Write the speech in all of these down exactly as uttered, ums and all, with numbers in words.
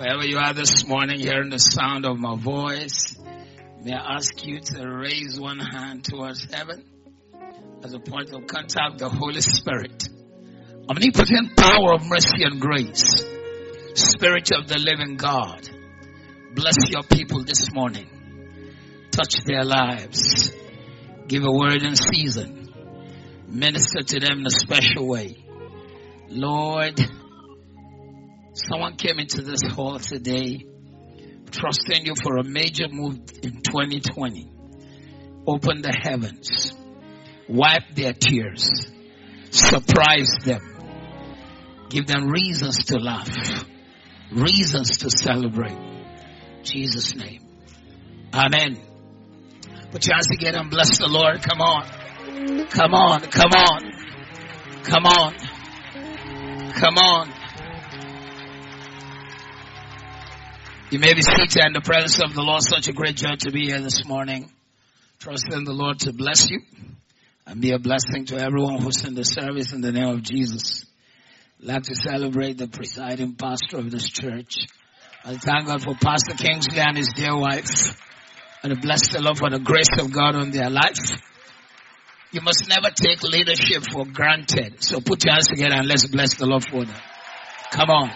Wherever you are this morning, hearing the sound of my voice, may I ask you to raise one hand towards heaven as a point of contact with the Holy Spirit. Omnipotent power of mercy and grace, Spirit of the living God, bless your people this morning. Touch their lives. Give a word in season. Minister to them in a special way. Lord, someone came into this hall today trusting you for a major move in twenty twenty. Open the heavens. Wipe their tears. Surprise them. Give them reasons to laugh. Reasons to celebrate. In Jesus' name. Amen. Put your hands together and bless the Lord. Come on. Come on. Come on. Come on. Come on. You may be seated in the presence of the Lord. Such a great joy to be here this morning. Trusting the Lord to bless you and be a blessing to everyone who's in the service in the name of Jesus. I'd like to celebrate the presiding pastor of this church. I thank God for Pastor Kingsley and his dear wife. And I bless the Lord for the grace of God on their life. You must never take leadership for granted. So put your hands together and let's bless the Lord for them. Come on.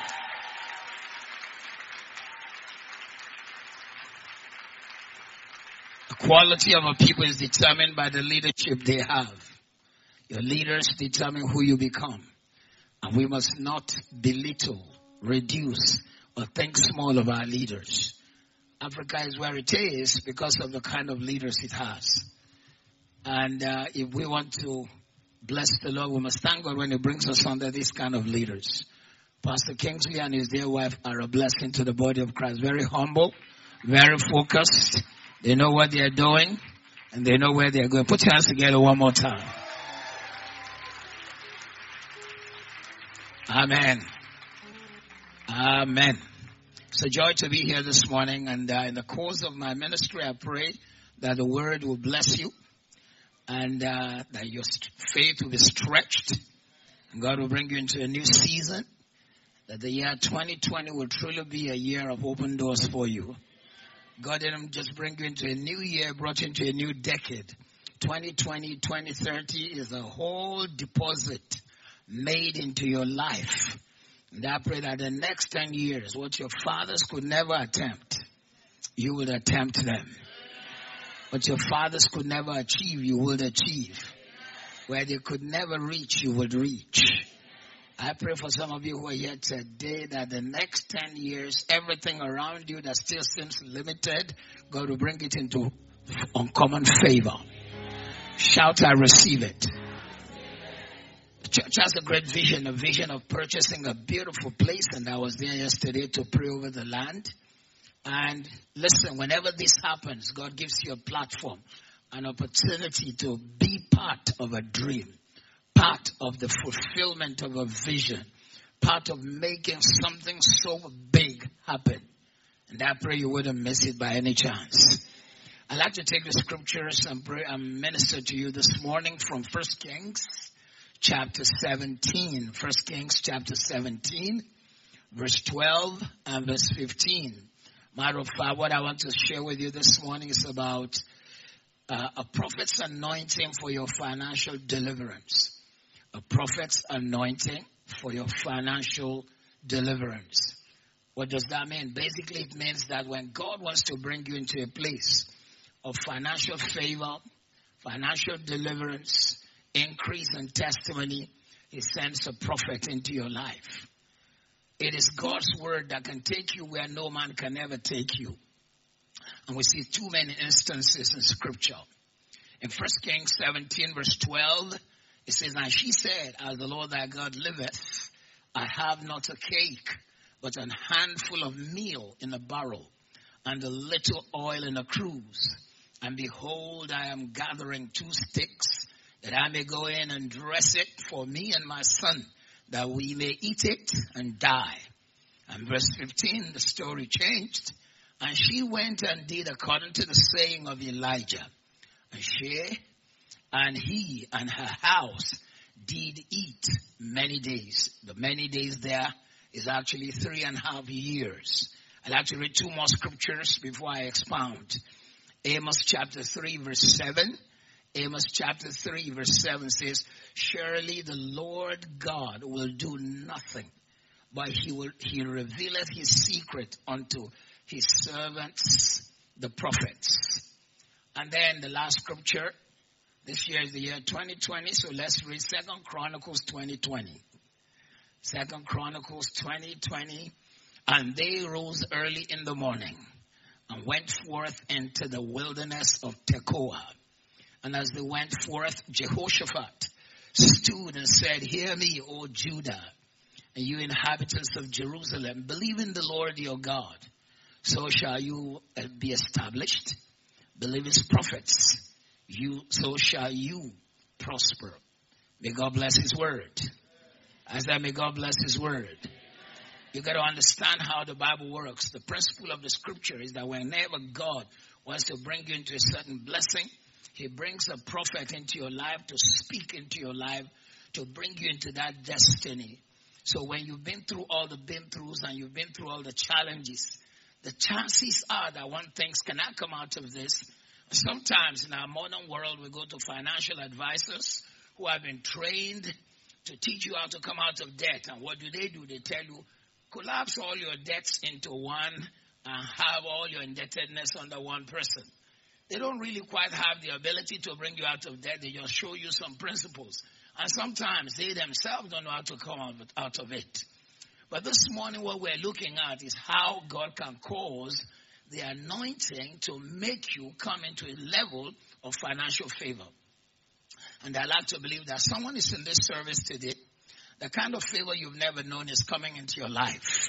The quality of a people is determined by the leadership they have. Your leaders determine who you become. And we must not belittle, reduce, or think small of our leaders. Africa is where it is because of the kind of leaders it has. And uh, if we want to bless the Lord, we must thank God when He brings us under these kind of leaders. Pastor Kingsley and his dear wife are a blessing to the body of Christ. Very humble, very focused. They know what they are doing, and they know where they are going. Put your hands together one more time. Amen. Amen. It's a joy to be here this morning, and uh, in the course of my ministry, I pray that the word will bless you, and uh, that your faith will be stretched, and God will bring you into a new season, that the year twenty twenty will truly be a year of open doors for you. God didn't just bring you into a new year, brought you into a new decade. twenty twenty, twenty thirty is a whole deposit made into your life. And I pray that the next ten years, what your fathers could never attempt, you will attempt them. What your fathers could never achieve, you will achieve. Where they could never reach, you will reach. I pray for some of you who are here today that the next ten years, everything around you that still seems limited, God will bring it into uncommon favor. Shout, I receive it. The church has a great vision, a vision of purchasing a beautiful place, and I was there yesterday to pray over the land. And listen, whenever this happens, God gives you a platform, an opportunity to be part of a dream, part of the fulfillment of a vision, part of making something so big happen. And I pray you wouldn't miss it by any chance. I'd like to take the scriptures and pray and minister to you this morning from First Kings chapter seventeen. First Kings chapter seventeen, verse twelve and verse fifteen. Matter of fact, what I want to share with you this morning is about uh, a prophet's anointing for your financial deliverance. A prophet's anointing for your financial deliverance. What does that mean? Basically, it means that when God wants to bring you into a place of financial favor, financial deliverance, increase in testimony, He sends a prophet into your life. It is God's word that can take you where no man can ever take you. And we see too many instances in Scripture. In First Kings seventeen, verse twelve, it says, "And she said, As the Lord thy God liveth, I have not a cake, but an handful of meal in a barrel, and a little oil in a cruse. And behold, I am gathering two sticks, that I may go in and dress it for me and my son, that we may eat it and die." And verse fifteen, the story changed. "And she went and did according to the saying of Elijah. And she and he and her house did eat many days." The many days there is actually three and a half years. I'd like to read two more scriptures before I expound. Amos chapter three verse seven. Amos chapter three verse seven says, surely the Lord God will do nothing, but he will, he revealeth his secret unto his servants, the prophets. And then the last scripture, this year is the year twenty twenty, so let's read Second Chronicles twenty twenty. Second Chronicles twenty twenty. And they rose early in the morning and went forth into the wilderness of Tekoa. And as they went forth, Jehoshaphat stood and said, hear me, O Judah, and you inhabitants of Jerusalem, believe in the Lord your God. So shall you be established. Believe his prophets. You, so shall you prosper. May God bless his word. As I may God bless his word. You got to understand how the Bible works. The principle of the scripture is that whenever God wants to bring you into a certain blessing, he brings a prophet into your life to speak into your life, to bring you into that destiny. So when you've been through all the been throughs and you've been through all the challenges, the chances are that one thing cannot come out of this. Sometimes in our modern world, we go to financial advisors who have been trained to teach you how to come out of debt. And what do they do? They tell you, collapse all your debts into one and have all your indebtedness under one person. They don't really quite have the ability to bring you out of debt. They just show you some principles. And sometimes they themselves don't know how to come out, out of it. But this morning what we're looking at is how God can cause the anointing to make you come into a level of financial favor. And I like to believe that someone is in this service today. The kind of favor you've never known is coming into your life.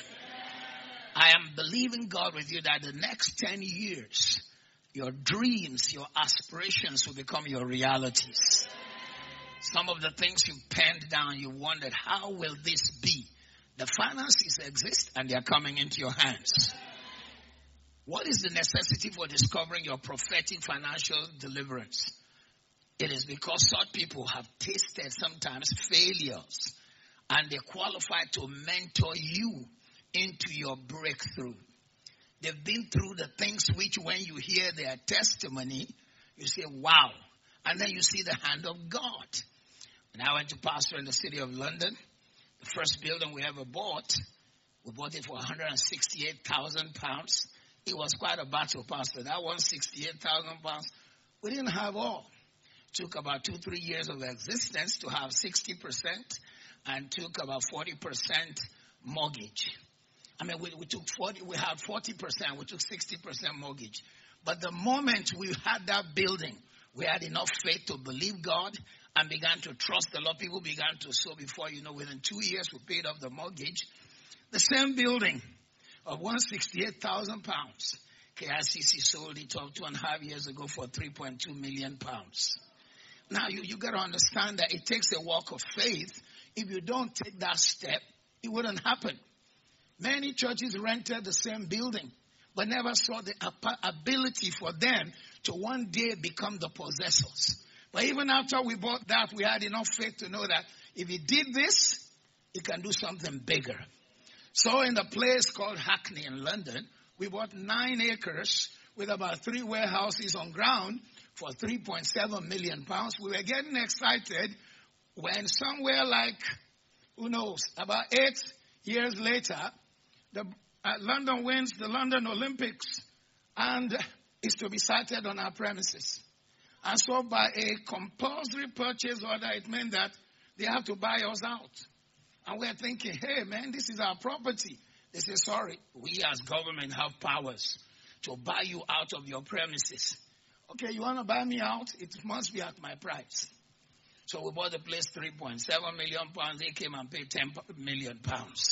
I am believing God with you that the next ten years, your dreams, your aspirations will become your realities. Some of the things you penned down, you wondered, how will this be? The finances exist and they are coming into your hands. What is the necessity for discovering your prophetic financial deliverance? It is because such people have tasted sometimes failures and they qualify to mentor you into your breakthrough. They've been through the things which when you hear their testimony, you say, wow. And then you see the hand of God. And I went to pastor in the city of London. The first building we ever bought, we bought it for one hundred sixty-eight thousand pounds. It was quite a battle, pastor. That one hundred sixty-eight thousand pounds, we didn't have all. It took about two, three years of existence to have sixty percent and took about forty percent mortgage. I mean, we, we took forty, we had forty percent, we took sixty percent mortgage. But the moment we had that building, we had enough faith to believe God and began to trust the Lord. People began to sow before, you know, within two years we paid off the mortgage. The same building of one hundred sixty-eight thousand pounds. K I C C sold it two and a half years ago for three point two million pounds. Now, you, you got to understand that it takes a walk of faith. If you don't take that step, it wouldn't happen. Many churches rented the same building, but never saw the ability for them to one day become the possessors. But even after we bought that, we had enough faith to know that if he did this, he can do something bigger. So in the place called Hackney in London, we bought nine acres with about three warehouses on ground for three point seven million pounds. We were getting excited when somewhere like, who knows, about eight years later, the uh, London wins the London Olympics and is to be sited on our premises. And so by a compulsory purchase order, it meant that they have to buy us out. And we're thinking, hey, man, this is our property. They say, sorry, we as government have powers to buy you out of your premises. Okay, you want to buy me out? It must be at my price. So we bought the place three point seven million pounds. They came and paid ten million pounds.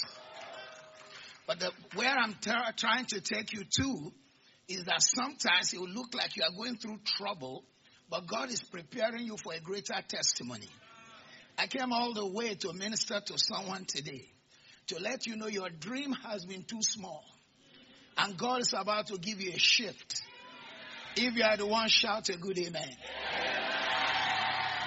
But the, where I'm ter- trying to take you to is that sometimes it will look like you are going through trouble, but God is preparing you for a greater testimony. I came all the way to minister to someone today to let you know your dream has been too small. And God is about to give you a shift. If you are the one, shout a good amen.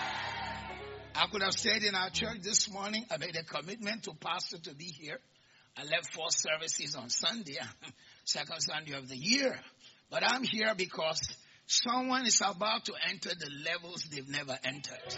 I could have stayed in our church this morning. I made a commitment to pastor to be here. I left four services on Sunday, second Sunday of the year. But I'm here because someone is about to enter the levels they've never entered.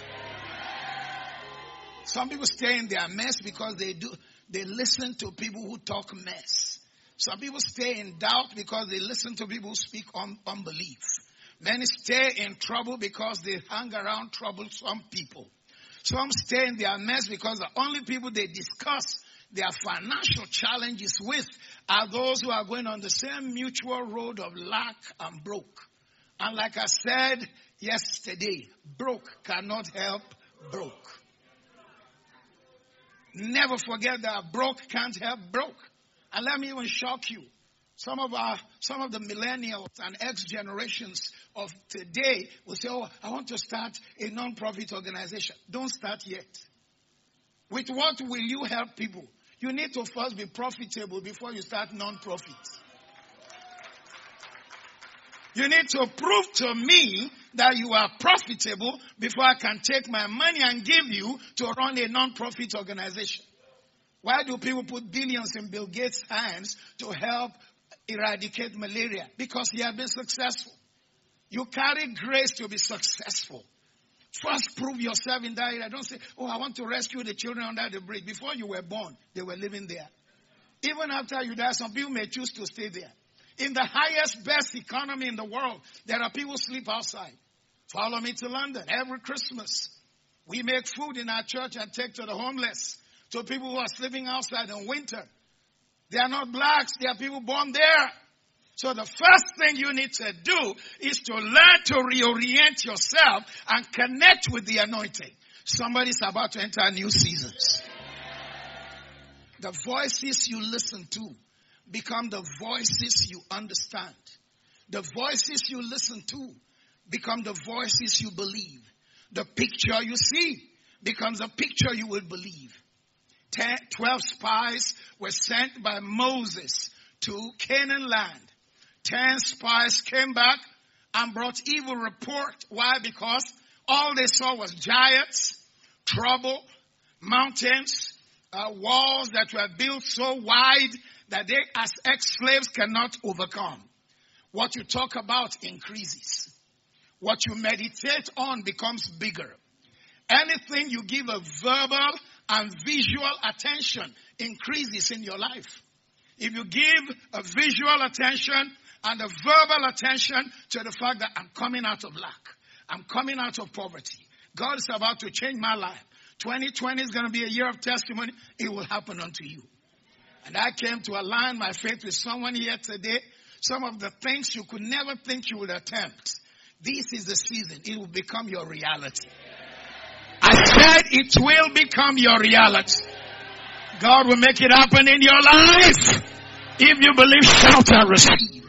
Some people stay in their mess because they do, they listen to people who talk mess. Some people stay in doubt because they listen to people who speak un- unbelief. Many stay in trouble because they hang around troublesome people. Some stay in their mess because the only people they discuss their financial challenges with are those who are going on the same mutual road of lack and broke. And like I said yesterday, broke cannot help broke. Never forget that broke can't help broke. And let me even shock you. Some of our, some of the millennials and X generations of today will say, oh, I want to start a non-profit organization. Don't start yet. With what will you help people? You need to first be profitable before you start non-profit. You need to prove to me that you are profitable before I can take my money and give you to run a non-profit organization. Why do people put billions in Bill Gates' hands to help eradicate malaria? Because he has been successful. You carry grace to be successful. First prove yourself in that area. Don't say, oh, I want to rescue the children under the bridge. Before you were born, they were living there. Even after you die, some people may choose to stay there. In the highest, best economy in the world, there are people who sleep outside. Follow me to London. Every Christmas, we make food in our church and take to the homeless, to people who are sleeping outside in winter. They are not blacks. They are people born there. So the first thing you need to do is to learn to reorient yourself and connect with the anointing. Somebody's about to enter new seasons. The voices you listen to become the voices you understand. The voices you listen to become the voices you believe. The picture you see becomes a picture you will believe. Ten, twelve spies were sent by Moses to Canaan land. Ten spies came back and brought evil report. Why? Because all they saw was giants, trouble, mountains, uh, walls that were built so wide that they as ex-slaves cannot overcome. What you talk about increases. What you meditate on becomes bigger. Anything you give a verbal and visual attention increases in your life. If you give a visual attention and a verbal attention to the fact that I'm coming out of lack, I'm coming out of poverty, God is about to change my life. twenty twenty is going to be a year of testimony. It will happen unto you. And I came to align my faith with someone here today. Some of the things you could never think you would attempt. This is the season. It will become your reality. I said it will become your reality. God will make it happen in your life. If you believe, shout and receive.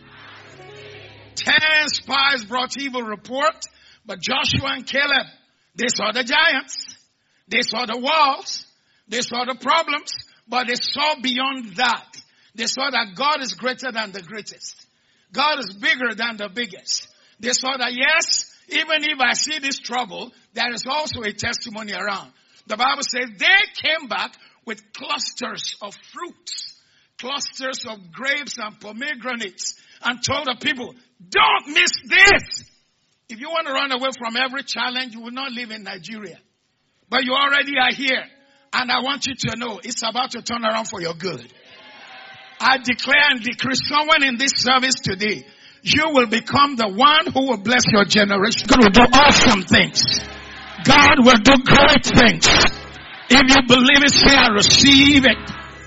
Ten spies brought evil report, but Joshua and Caleb, they saw the giants. They saw the walls. They saw the problems, but they saw beyond that. They saw that God is greater than the greatest. God is bigger than the biggest. They saw that, yes, even if I see this trouble, there is also a testimony around. The Bible says they came back with clusters of fruits, clusters of grapes and pomegranates, and told the people, don't miss this. If you want to run away from every challenge, you will not live in Nigeria. But you already are here. And I want you to know it's about to turn around for your good. I declare and decree someone in this service today, you will become the one who will bless your generation. God will do awesome things. God will do great things. If you believe it, say, I receive it.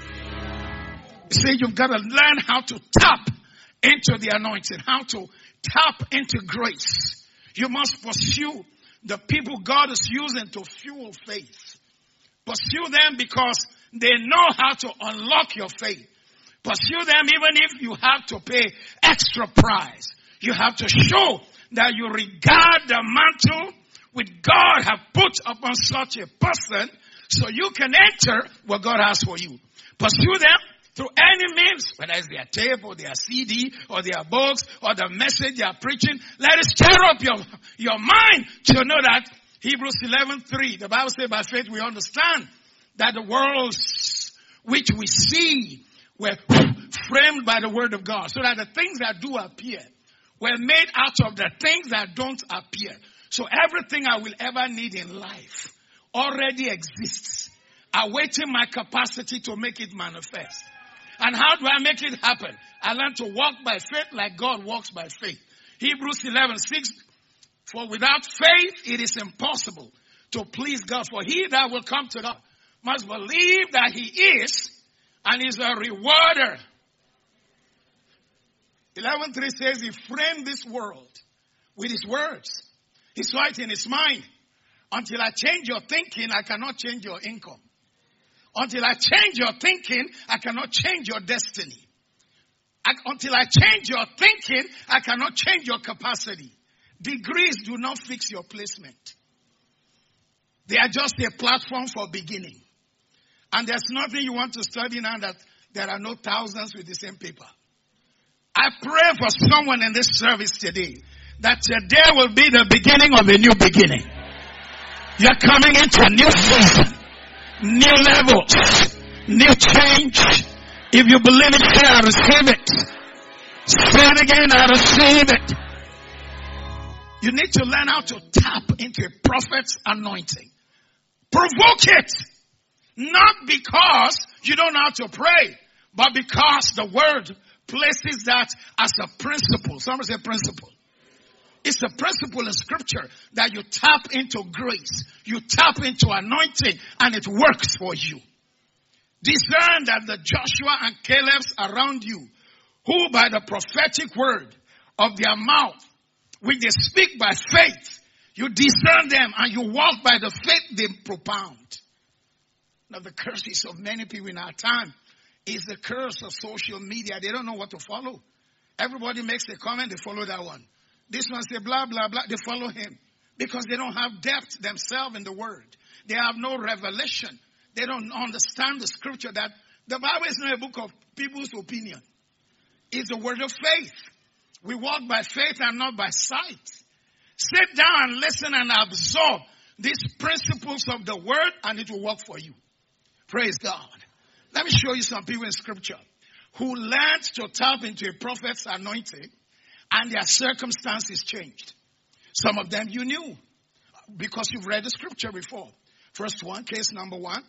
You see, you've got to learn how to tap into the anointing, how to tap into grace. You must pursue the people God is using to fuel faith. Pursue them because they know how to unlock your faith. Pursue them even if you have to pay extra price. You have to show that you regard the mantle which God have put upon such a person so you can enter what God has for you. Pursue them through any means, whether it's their tape or their C D or their books or the message they are preaching. Let it stir up your, your mind to know that Hebrews eleven three, the Bible says by faith we understand that the worlds which we see were framed by the word of God. So that the things that do appear were made out of the things that don't appear. So everything I will ever need in life already exists, awaiting my capacity to make it manifest. And how do I make it happen? I learn to walk by faith like God walks by faith. Hebrews eleven six, for without faith it is impossible to please God. For he that will come to God must believe that he is and is a rewarder. eleven three says he framed this world with his words. He saw it in his mind. Until I change your thinking, I cannot change your income. Until I change your thinking, I cannot change your destiny. I, until I change your thinking, I cannot change your capacity. Degrees do not fix your placement. They are just a platform for beginning. And there's nothing you want to study now that there are no thousands with the same paper. I pray for someone in this service today that today will be the beginning of a new beginning. You're coming into a new season, new levels, new change. If you believe it, say I receive it. Say it again, I receive it. You need to learn how to tap into a prophet's anointing. Provoke it. Not because you don't know how to pray, but because the word places that as a principle. Somebody say principle. It's a principle in scripture that you tap into grace. You tap into anointing and it works for you. Discern that the Joshua and Caleb's around you, who by the prophetic word of their mouth, which they speak by faith, you discern them and you walk by the faith they propound. Now the curses of many people in our time is the curse of social media. They don't know what to follow. Everybody makes a comment, they follow that one. This one say blah, blah, blah, they follow him. Because they don't have depth themselves in the word. They have no revelation. They don't understand the scripture that the Bible is not a book of people's opinion. It's the word of faith. We walk by faith and not by sight. Sit down and listen and absorb these principles of the word and it will work for you. Praise God. Let me show you some people in scripture who learned to tap into a prophet's anointing and their circumstances changed. Some of them you knew because you've read the scripture before. First one, case number one,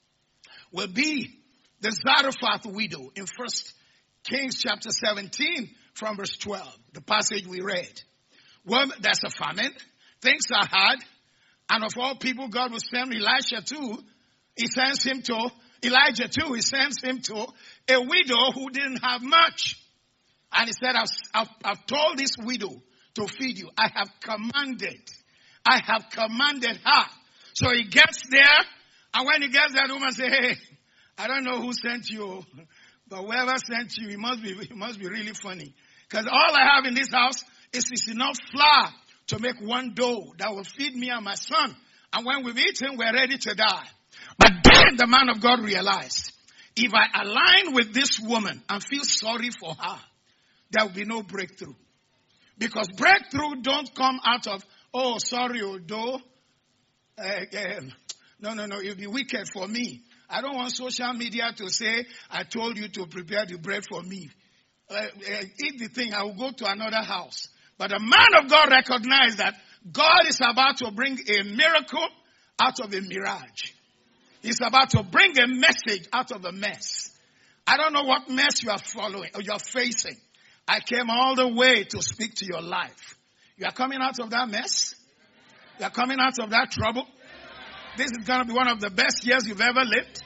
will be the Zarephath widow in First Kings chapter seventeen from verse twelve, the passage we read. Well, there's a famine, things are hard, and of all people God will send Elisha to, he sends him to, Elijah too, he sends him to a widow who didn't have much. And he said, I've, I've, I've told this widow to feed you. I have commanded. I have commanded her. So he gets there, and when he gets there, the woman says, hey, I don't know who sent you, but whoever sent you, it must be, it must be really funny. Because all I have in this house is, is enough flour to make one dough that will feed me and my son. And when we've eaten, we're ready to die. But then the man of God realized, if I align with this woman and feel sorry for her, there will be no breakthrough. Because breakthrough don't come out of, oh, sorry, Odo. Uh, uh, no, no, no, it will be wicked for me. I don't want social media to say, I told you to prepare the bread for me. Uh, uh, eat the thing, I will go to another house. But the man of God recognized that God is about to bring a miracle out of a mirage. He's about to bring a message out of a mess. I don't know what mess you are following or you are facing. I came all the way to speak to your life. You are coming out of that mess. You are coming out of that trouble. This is going to be one of the best years you've ever lived.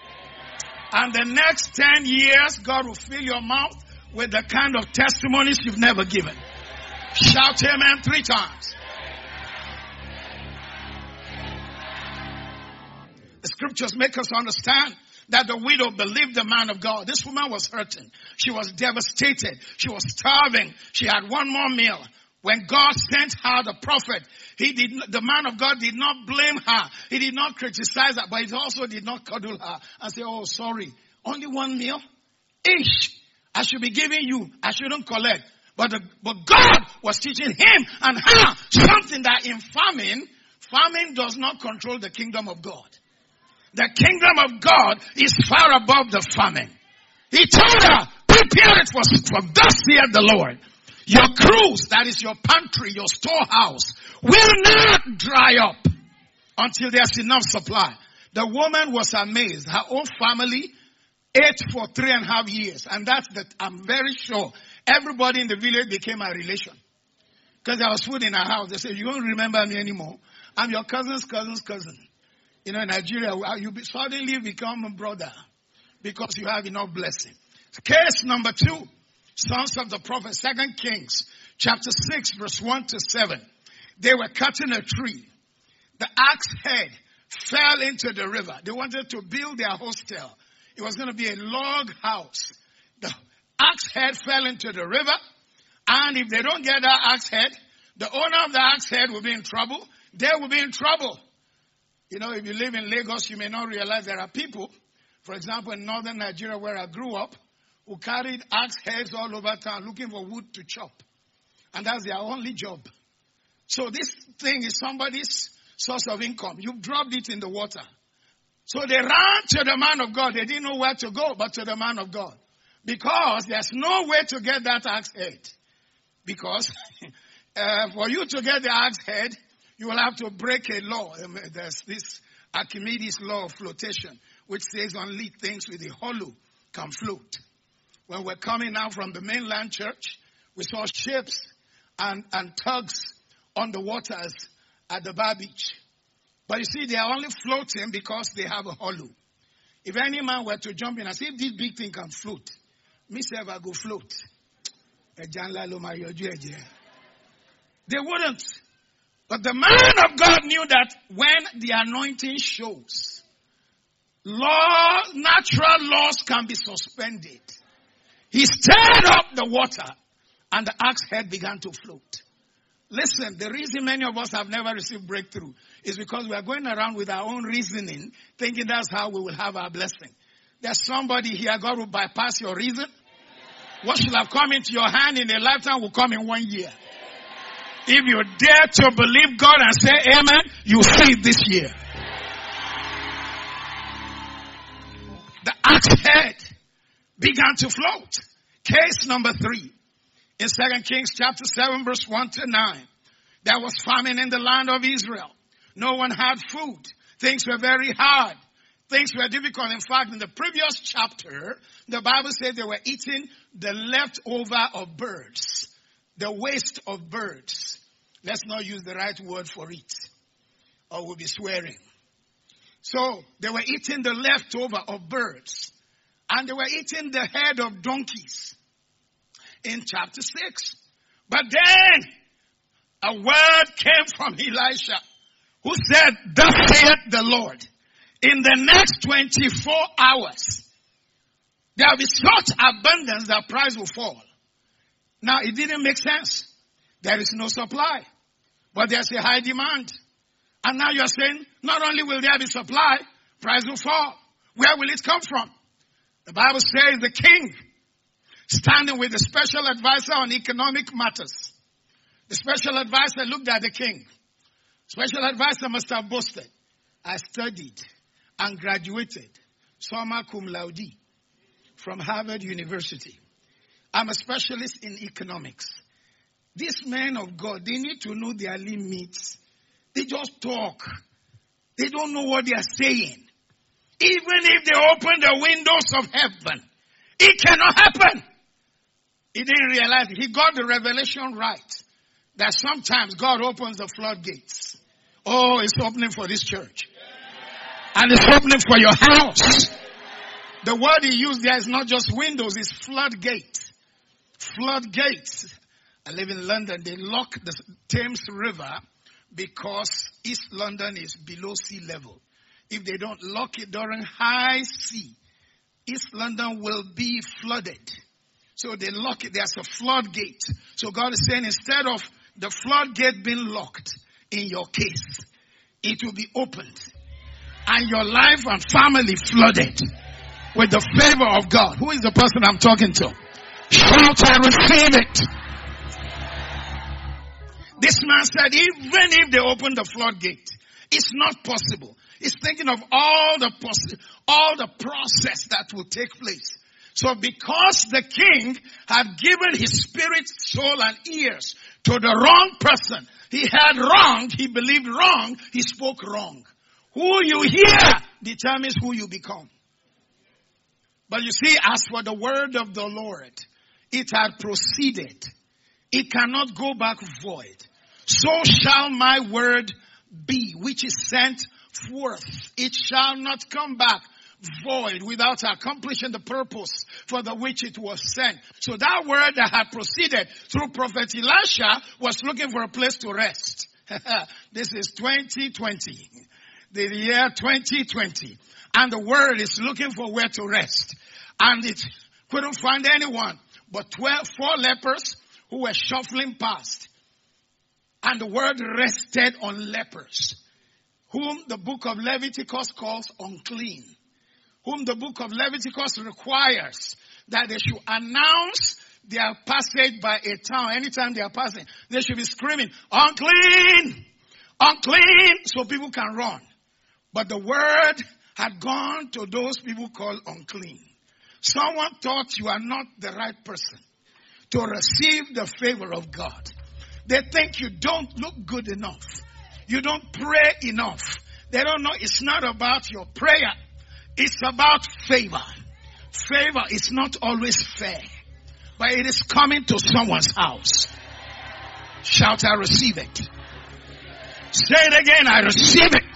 And the next ten years, God will fill your mouth with the kind of testimonies you've never given. Shout amen three times. The scriptures make us understand that the widow believed the man of God. This woman was hurting. She was devastated. She was starving. She had one more meal. When God sent her the prophet, he did, the man of God did not blame her. He did not criticize her, but he also did not cuddle her and say, oh, sorry, only one meal? Ish, I should be giving you. I shouldn't collect. But, the, but God was teaching him and her something that in famine, famine does not control the kingdom of God. The kingdom of God is far above the famine. He told her, prepare it for, for thus saith the Lord. Your cruse, that is your pantry, your storehouse, will not dry up until there's enough supply. The woman was amazed. Her own family ate for three and a half years. And that's that, I'm very sure everybody in the village became a relation. Because there was food in her house. They said, you don't remember me anymore. I'm your cousin's cousin's cousin. You know, in Nigeria, you suddenly become a brother because you have enough blessing. Case number two, sons of the prophet, Second Kings, chapter six, verse one to seven. They were cutting a tree. The axe head fell into the river. They wanted to build their hostel. It was going to be a log house. The axe head fell into the river. And if they don't get that axe head, the owner of the axe head will be in trouble. They will be in trouble. You know, if you live in Lagos, you may not realize there are people, for example, in northern Nigeria where I grew up, who carried axe heads all over town looking for wood to chop. And that's their only job. So this thing is somebody's source of income. You've dropped it in the water. So they ran to the man of God. They didn't know where to go, but to the man of God. Because there's no way to get that axe head. Because uh, for you to get the axe head, you will have to break a law. There's this Archimedes law of flotation, which says only things with a hollow can float. When we're coming out from the mainland church, we saw ships and, and tugs on the waters at the Bar Beach. But you see, they are only floating because they have a hollow. If any man were to jump in and say, if this big thing can float, me say I go float. They wouldn't. But the man of God knew that when the anointing shows, law, natural laws can be suspended. He stirred up the water and the axe head began to float. Listen, the reason many of us have never received breakthrough is because we are going around with our own reasoning, thinking that's how we will have our blessing. There's somebody here, God will bypass your reason. What should have come into your hand in a lifetime will come in one year. If you dare to believe God and say amen, you see it this year. The axe head began to float. Case number three. In Second Kings chapter seven verse one to nine. There was famine in the land of Israel. No one had food. Things were very hard. Things were difficult. In fact, in the previous chapter, the Bible said they were eating the leftover of birds. The waste of birds. Let's not use the right word for it, or we'll be swearing. So, they were eating the leftover of birds. And they were eating the head of donkeys. In chapter six. But then, a word came from Elisha, who said, thus saith the Lord, in the next twenty-four hours, there will be such abundance that price will fall. Now, it didn't make sense. There is no supply, but there's a high demand. And now you're saying, not only will there be supply, price will fall. Where will it come from? The Bible says the king, standing with the special advisor on economic matters. The special advisor looked at the king. Special advisor must have boasted, I studied and graduated summa cum laude from Harvard University. I'm a specialist in economics. These men of God, they need to know their limits. They just talk. They don't know what they are saying. Even if they open the windows of heaven, it cannot happen. He didn't realize it. He got the revelation right. That sometimes God opens the floodgates. Oh, it's opening for this church. And it's opening for your house. The word he used there is not just windows, it's floodgates. Floodgates. I live in London. They lock the Thames River because East London is below sea level. If they don't lock it during high sea, East London will be flooded. So they lock it. There's a floodgate. So God is saying instead of the floodgate being locked in your case, it will be opened. And your life and family flooded with the favor of God. Who is the person I'm talking to? Shout, I receive it. This man said, even if they open the floodgate, it's not possible. He's thinking of all the poss- all the process that will take place. So because the king had given his spirit, soul, and ears to the wrong person, he had wrong, he believed wrong, he spoke wrong. Who you hear determines who you become. But you see, as for the word of the Lord, it had proceeded. It cannot go back void. So shall my word be, which is sent forth. It shall not come back void without accomplishing the purpose for the which it was sent. So that word that had proceeded through Prophet Elisha was looking for a place to rest. This is twenty twenty. The year twenty twenty. And the word is looking for where to rest. And it couldn't find anyone but twelve, four lepers who were shuffling past. And the word rested on lepers, whom the book of Leviticus calls unclean, whom the book of Leviticus requires that they should announce their passage by a town. Anytime they are passing, they should be screaming, unclean, unclean, so people can run. But the word had gone to those people called unclean. Someone thought you are not the right person to receive the favor of God. They think you don't look good enough. You don't pray enough. They don't know it's not about your prayer. It's about favor. Favor is not always fair, but it is coming to someone's house. Shout, I receive it. Say it again, I receive it.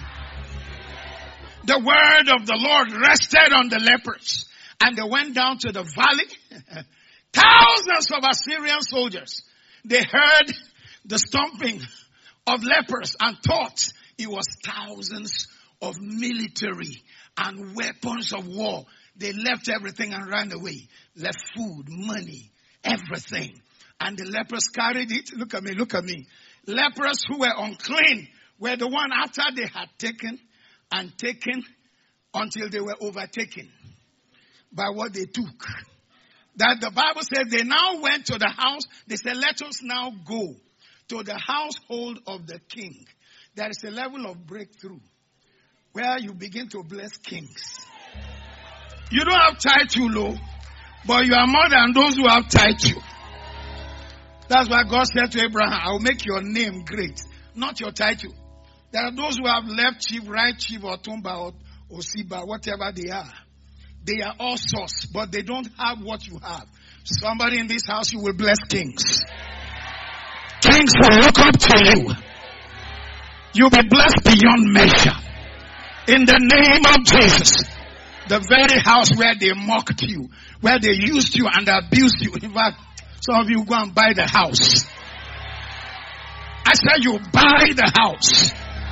The word of the Lord rested on the lepers, and they went down to the valley. Thousands of Assyrian soldiers. They heard the stomping of lepers and thought it was thousands of military and weapons of war. They left everything and ran away. Left food, money, everything. And the lepers carried it. Look at me, look at me. Lepers who were unclean were the one after they had taken and taken until they were overtaken by what they took. That the Bible says they now went to the house. They said, let us now go to the household of the king. There is a level of breakthrough where you begin to bless kings. You don't have title, oh, but you are more than those who have title. That's why God said to Abraham, I will make your name great, not your title. There are those who have left chief, right chief, or Tumba, or Osiba, whatever they are. They are all source, but they don't have what you have. Somebody in this house, you will bless kings. Kings will look up to you. You'll be blessed beyond measure. In the name of Jesus. The very house where they mocked you, where they used you and abused you. In fact, some of you go and buy the house. I said you buy the house.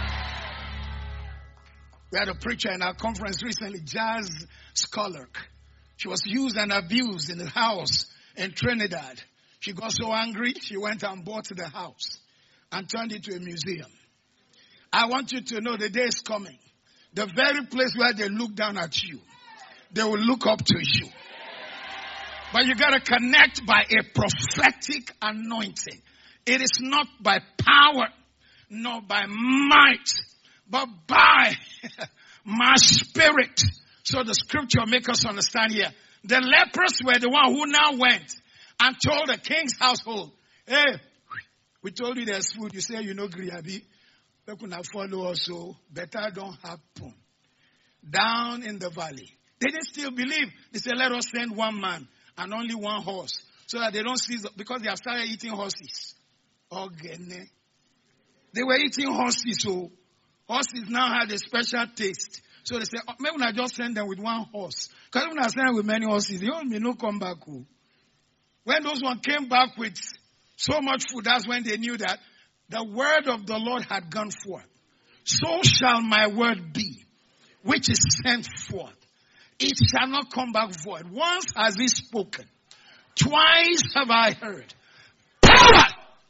We had a preacher in our conference recently, Jazz Scholar. She was used and abused in the house in Trinidad. She got so angry, she went and bought the house and turned it to a museum. I want you to know the day is coming. The very place where they look down at you, they will look up to you. But you got to connect by a prophetic anointing. It is not by power, nor by might, but by my spirit. So the scripture makes us understand here. The lepers were the one who now went and told the king's household, hey, we told you there's food. You say you know Griabi. We could not follow us, so better don't happen. Down in the valley. They didn't still believe. They said, let us send one man and only one horse. So that they don't see, because they have started eating horses. Ogene. They were eating horses, so horses now had a special taste. So they said, oh, maybe I just send them with one horse. Because when I send them with many horses, they may not come back. Oh. When those ones came back with so much food, that's when they knew that the word of the Lord had gone forth. So shall my word be, which is sent forth. It shall not come back void. Once has he spoken. Twice have I heard. Power!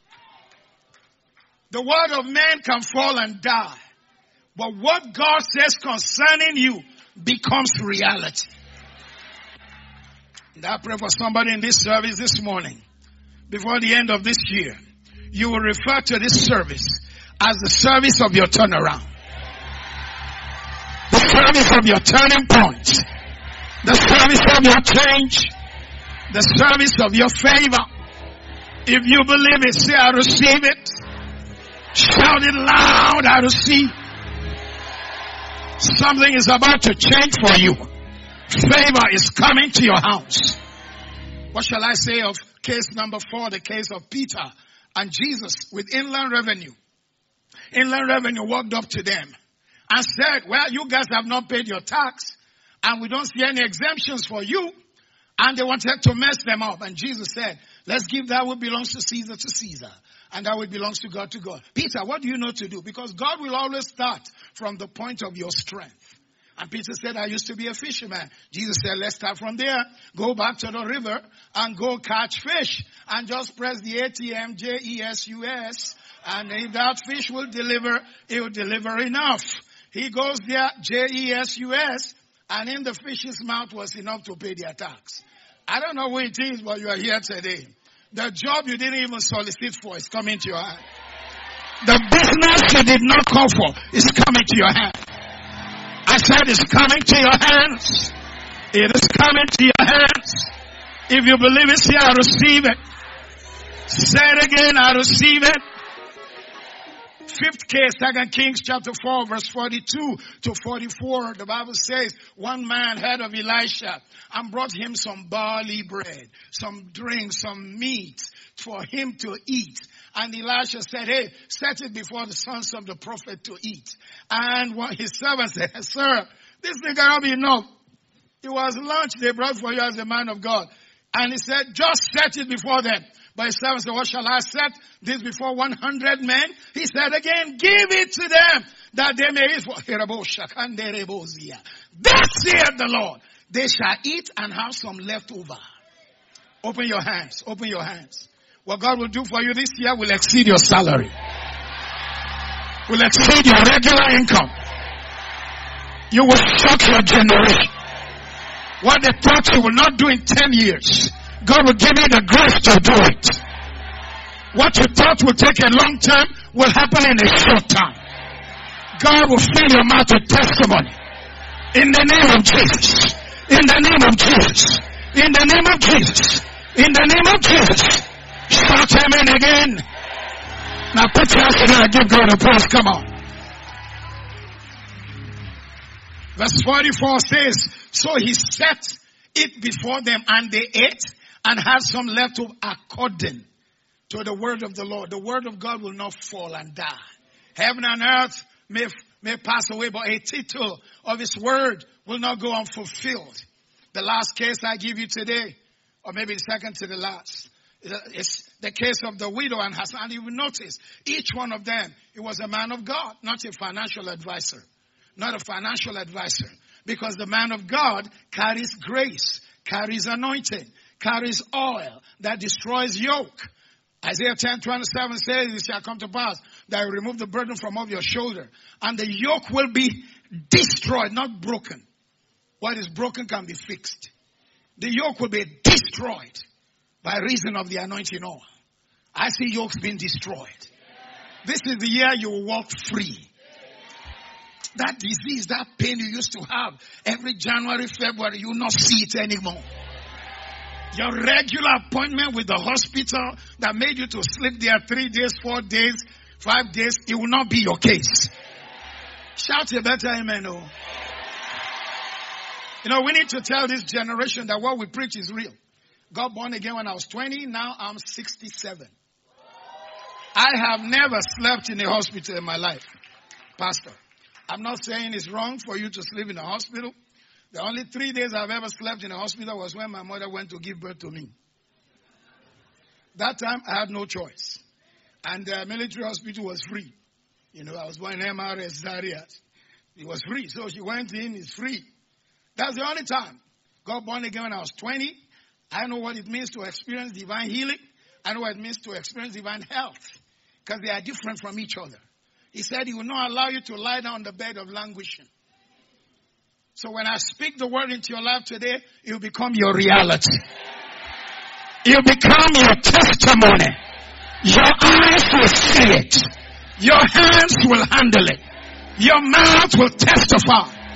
The word of man can fall and die. But what God says concerning you becomes reality. And I pray for somebody in this service this morning. Before the end of this year, you will refer to this service as the service of your turnaround. The service of your turning point. The service of your change. The service of your favor. If you believe it, say, I receive it. Shout it loud, I receive. Something is about to change for you. Favor is coming to your house. What shall I say of case number four, the case of Peter and Jesus with Inland Revenue? Inland Revenue walked up to them and said, well, you guys have not paid your tax and we don't see any exemptions for you. And they wanted to mess them up. And Jesus said, let's give that which belongs to Caesar to Caesar, and that which belongs to God to God. Peter, what do you know to do? Because God will always start from the point of your strength. And Peter said, I used to be a fisherman. Jesus said, let's start from there. Go back to the river and go catch fish. And just press the A T M, J E S U S. And if that fish will deliver, it will deliver enough. He goes there, J E S U S. And in the fish's mouth was enough to pay their tax. I don't know who it is, but you are here today. The job you didn't even solicit for is coming to your hand. The business you did not call for is coming to your hand. I said it's coming to your hands. It is coming to your hands. If you believe it, say, I receive it. Say it again, I receive it. Fifth case, Second Kings chapter four, verse forty-two to forty-four. The Bible says, one man heard of Elisha and brought him some barley bread, some drink, some meat for him to eat. And Elisha said, hey, set it before the sons of the prophet to eat. And what his servant said, sir, this thing cannot be enough. It was lunch they brought for you as a man of God. And he said, just set it before them. But his servant said, what shall I set this before one hundred men? He said again, give it to them that they may eat. Thus saith the Lord, they shall eat and have some left over. Open your hands, open your hands. What God will do for you this year will exceed your salary. Will exceed your regular income. You will shock your generation. What they thought you will not do in ten years, God will give you the grace to do it. What you thought will take a long time will happen in a short time. God will fill your mouth with testimony. In the name of Jesus. In the name of Jesus. In the name of Jesus. In the name of Jesus. Shout amen again. Now put your hands together and give God a praise. Come on. Verse forty-four says, so he set it before them and they ate and had some left over according to the word of the Lord. The word of God will not fall and die. Heaven and earth may, may pass away, but a tittle of his word will not go unfulfilled. The last case I give you today, or maybe the second to the last, is the case of the widow and Hassan. And you will notice, each one of them, it was a man of God, not a financial advisor. Not a financial advisor. Because the man of God carries grace, carries anointing, carries oil that destroys yoke. Isaiah ten twenty-seven says, it shall come to pass that I will remove the burden from off your shoulder. And the yoke will be destroyed, not broken. What is broken can be fixed. The yoke will be destroyed by reason of the anointing oil. I see yokes being destroyed. This is the year you will walk free. That disease, that pain you used to have every January, February, you will not see it anymore. Your regular appointment with the hospital that made you to sleep there three days, four days, five days, it will not be your case. Shout a better amen. Oh. You know, we need to tell this generation that what we preach is real. Got born again when I was twenty, now I'm sixty-seven. I have never slept in a hospital in my life, Pastor. I'm not saying it's wrong for you to sleep in a hospital. The only three days I've ever slept in a hospital was when my mother went to give birth to me. That time I had no choice. And the military hospital was free. You know, I was born in M R S Zaria. It was free. So she went in, it's free. That's the only time. Got born again when I was twenty. I know what it means to experience divine healing. I know what it means to experience divine health. Because they are different from each other. He said he will not allow you to lie down on the bed of languishing. So when I speak the word into your life today, it will become your reality. It will become your testimony. Your eyes will see it. Your hands will handle it. Your mouth will testify.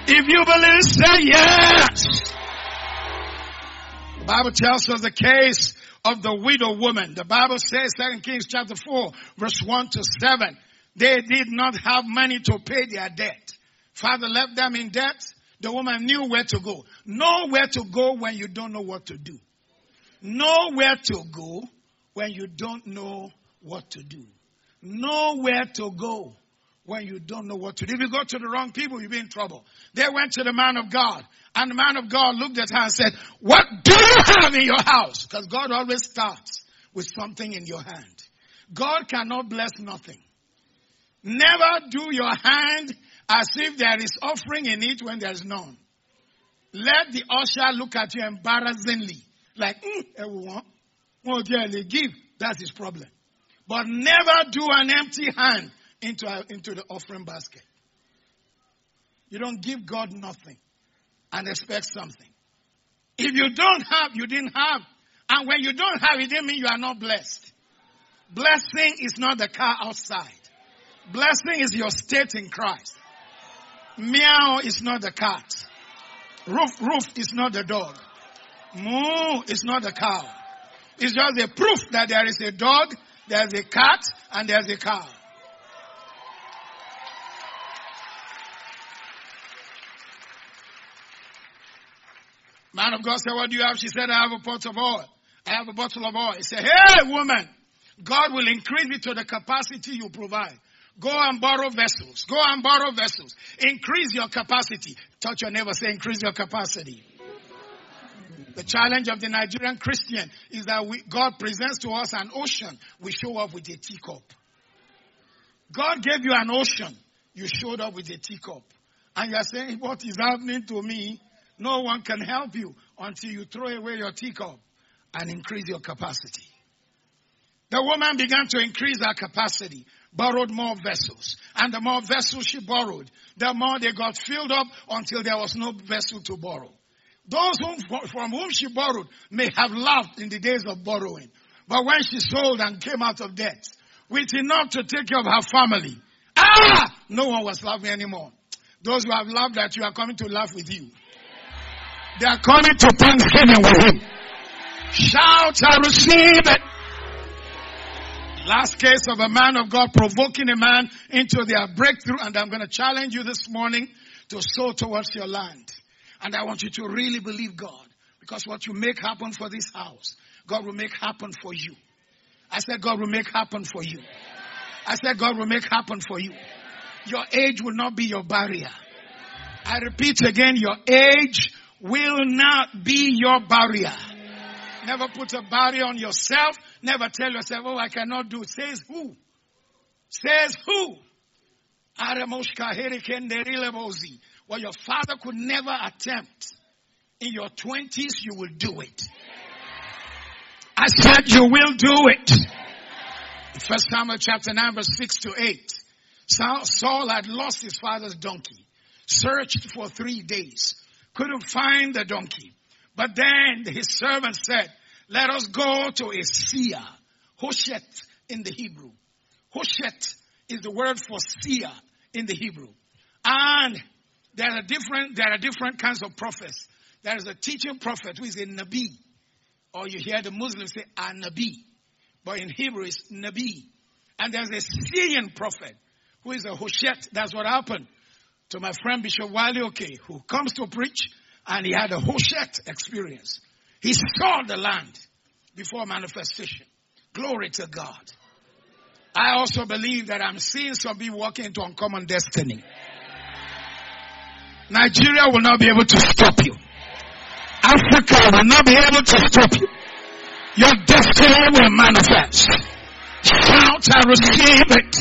If you believe, say yes. The Bible tells us the case of the widow woman. The Bible says, Second Kings chapter four, verse one to seven. They did not have money to pay their debt. Father left them in debt. The woman knew where to go. Know where to go when you don't know what to do. Know where to go when you don't know what to do. Know where to go when you don't know what to do. If you go to the wrong people, you'll be in trouble. They went to the man of God. And the man of God looked at her and said, what do you have in your house? Because God always starts with something in your hand. God cannot bless nothing. Never do your hand as if there is offering in it when there is none. Let the usher look at you embarrassingly. Like, mm, everyone, oh, yeah, they give. That's his problem. But never do an empty hand into, a, into the offering basket. You don't give God nothing and expect something. If you don't have, you didn't have. And when you don't have, it didn't mean you are not blessed. Blessing is not the car outside. Blessing is your state in Christ. Meow is not the cat. Roof, roof is not the dog. Moo is not the cow. It's just a proof that there is a dog, there's a cat, and there's a cow. Man of God said, what do you have? She said, I have a pot of oil. I have a bottle of oil. He said, hey, woman, God will increase it to the capacity you provide. Go and borrow vessels. Go and borrow vessels. Increase your capacity. Touch your neighbor, say, increase your capacity. The challenge of the Nigerian Christian is that we, God presents to us an ocean. We show up with a teacup. God gave you an ocean. You showed up with a teacup. And you are saying, what is happening to me? No one can help you until you throw away your teacup and increase your capacity. The woman began to increase her capacity, borrowed more vessels. And the more vessels she borrowed, the more they got filled up until there was no vessel to borrow. Those whom, from whom she borrowed may have laughed in the days of borrowing. But when she sold and came out of debt, with enough to take care of her family, ah, no one was laughing anymore. Those who have laughed at you are coming to laugh with you. They are coming to Thanksgiving with him. Shout, I receive it. Last case of a man of God provoking a man into their breakthrough. And I'm going to challenge you this morning to sow towards your land. And I want you to really believe God. Because what you make happen for this house, God will make happen for you. I said God will make happen for you. I said God will make happen for you. Your age will not be your barrier. I repeat again, your age will not be your barrier. Never put a barrier on yourself. Never tell yourself, oh, I cannot do it. Says who? Says who? What your father could never attempt. In your twenties, you will do it. I said you will do it. First Samuel chapter nine, verse six to eight. Saul had lost his father's donkey. Searched for three days. Couldn't find the donkey. But then his servant said, let us go to a seer. Hoshet in the Hebrew. Hoshet is the word for seer in the Hebrew. And there are different, there are different kinds of prophets. There is a teaching prophet who is a Nabi. Or you hear the Muslims say a Nabi. But in Hebrew it's Nabi. And there's a seeing prophet who is a Hoshet. That's what happened to my friend Bishop Wale Oke, who comes to preach and he had a Hoshet experience. He saw the land before manifestation. Glory to God. I also believe that I'm seeing some people walking into uncommon destiny. Nigeria will not be able to stop you. Africa will not be able to stop you. Your destiny will manifest. Shout, I receive it.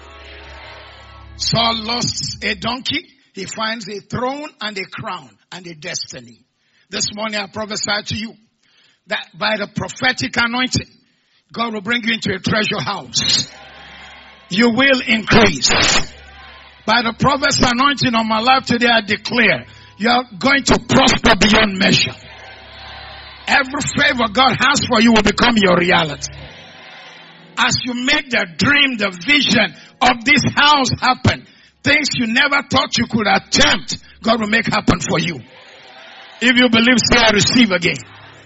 Saul lost a donkey. He finds a throne and a crown and a destiny. This morning I prophesy to you that by the prophetic anointing, God will bring you into a treasure house. You will increase. By the prophet's anointing on my life today, I declare you are going to prosper beyond measure. Every favor God has for you will become your reality. As you make the dream, the vision of this house happen, Things you never thought you could attempt, God will make happen for you. If you believe, say I receive again.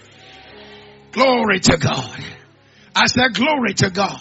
Glory to God. I said glory to God.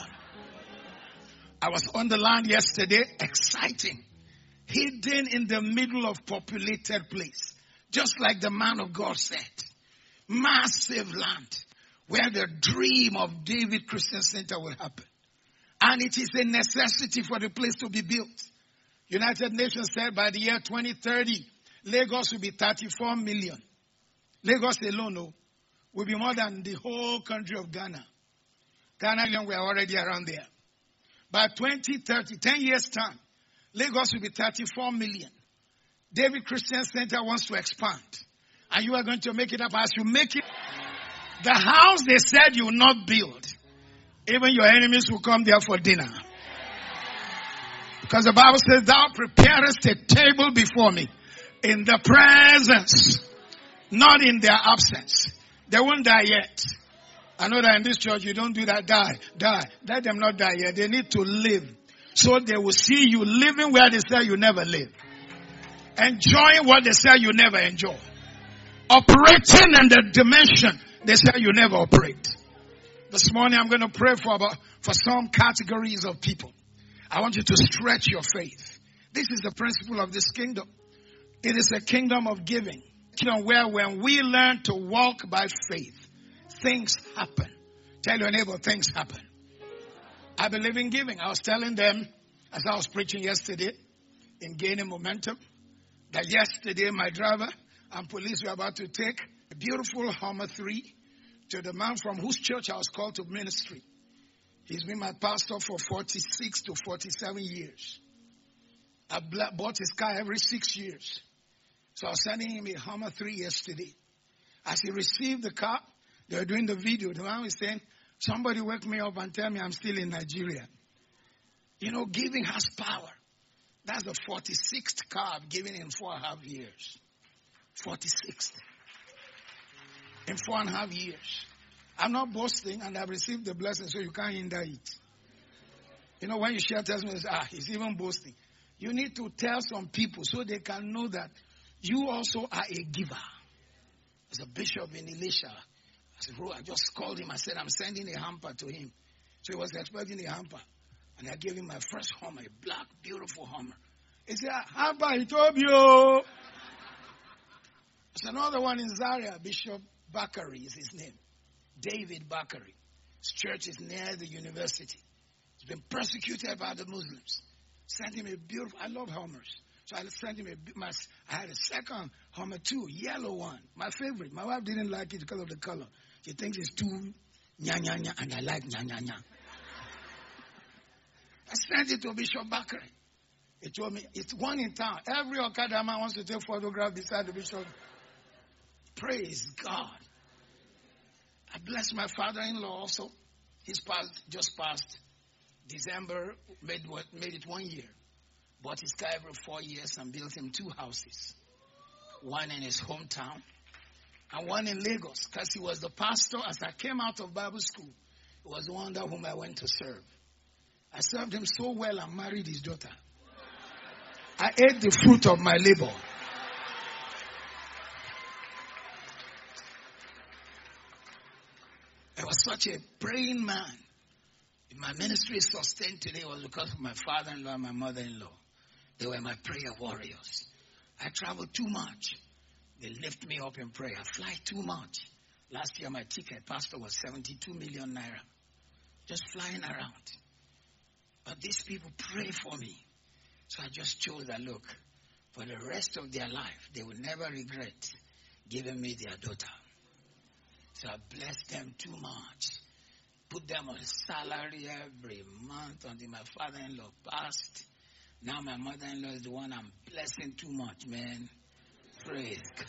I was on the land yesterday, exciting. Hidden in the middle of populated place. Just like the man of God said. Massive land where the dream of David Christian Center will happen. And it is a necessity for the place to be built. United Nations said by the year twenty thirty, Lagos will be thirty-four million. Lagos alone no, will be more than the whole country of Ghana. Ghana, we are already around there. By twenty thirty, ten years time, Lagos will be thirty-four million. David Christian Center wants to expand. And you are going to make it up as you make it. The house they said you will not build. Even your enemies will come there for dinner. Because the Bible says, thou preparest a table before me in the presence, not in their absence. They won't die yet. I know that in this church you don't do that. Die, die. Let them not die yet. They need to live. So they will see you living where they say you never live. Enjoying what they say you never enjoy. Operating in the dimension they say you never operate. This morning I'm going to pray for about, for some categories of people. I want you to stretch your faith. This is the principle of this kingdom. It is a kingdom of giving. A kingdom where when we learn to walk by faith, things happen. Tell your neighbor, things happen. I believe in giving. I was telling them, as I was preaching yesterday, in gaining momentum, that yesterday my driver and police were about to take a beautiful Hummer three to the man from whose church I was called to ministry. He's been my pastor for forty-six to forty-seven years. I bought his car every six years. So I was sending him a Hummer three yesterday. As he received the car, they were doing the video. The man was saying, somebody wake me up and tell me I'm still in Nigeria. You know, giving has power. That's the forty-sixth car I've given in four and a half years. forty-sixth. In four and a half years. I'm not boasting and I've received the blessing so you can't hinder it. You know, when you share testimonies, ah, he's even boasting. You need to tell some people so they can know that you also are a giver. As a bishop in Elisha, I said, bro, I just called him. I said, I'm sending a hamper to him. So he was expecting a hamper. And I gave him my first Hummer, a black, beautiful Hummer. He said, hamper, he told you. There's another one in Zaria, Bishop Bakari is his name. David Bakari. His church is near the university. He's been persecuted by the Muslims. Sent him a beautiful, I love Hummers. So I sent him a, my, I had a second Hummer too, yellow one. My favorite. My wife didn't like it because of the color. She thinks it's too nya nya nya, and I like nya nya nya. I sent it to Bishop Bakari. He told me, it's one in town. Every Okada man wants to take photograph beside the bishop. Praise God. I blessed my father-in-law also. He's passed, just passed December, made, what, made it one year. Bought his car every four years and built him two houses. One in his hometown and one in Lagos. Because he was the pastor. As I came out of Bible school, he was the one that whom I went to serve. I served him so well I married his daughter. I ate the fruit of my labor. I was such a praying man. My ministry is sustained today was because of my father-in-law and my mother-in-law. They were my prayer warriors. I travel too much. They lift me up in prayer. I fly too much. Last year my ticket, pastor, was seventy-two million naira. Just flying around. But these people pray for me. So I just chose that, look, for the rest of their life, they will never regret giving me their daughter. So I blessed them too much. Put them on a salary every month until my father-in-law passed. Now my mother-in-law is the one I'm blessing too much, man. Praise God.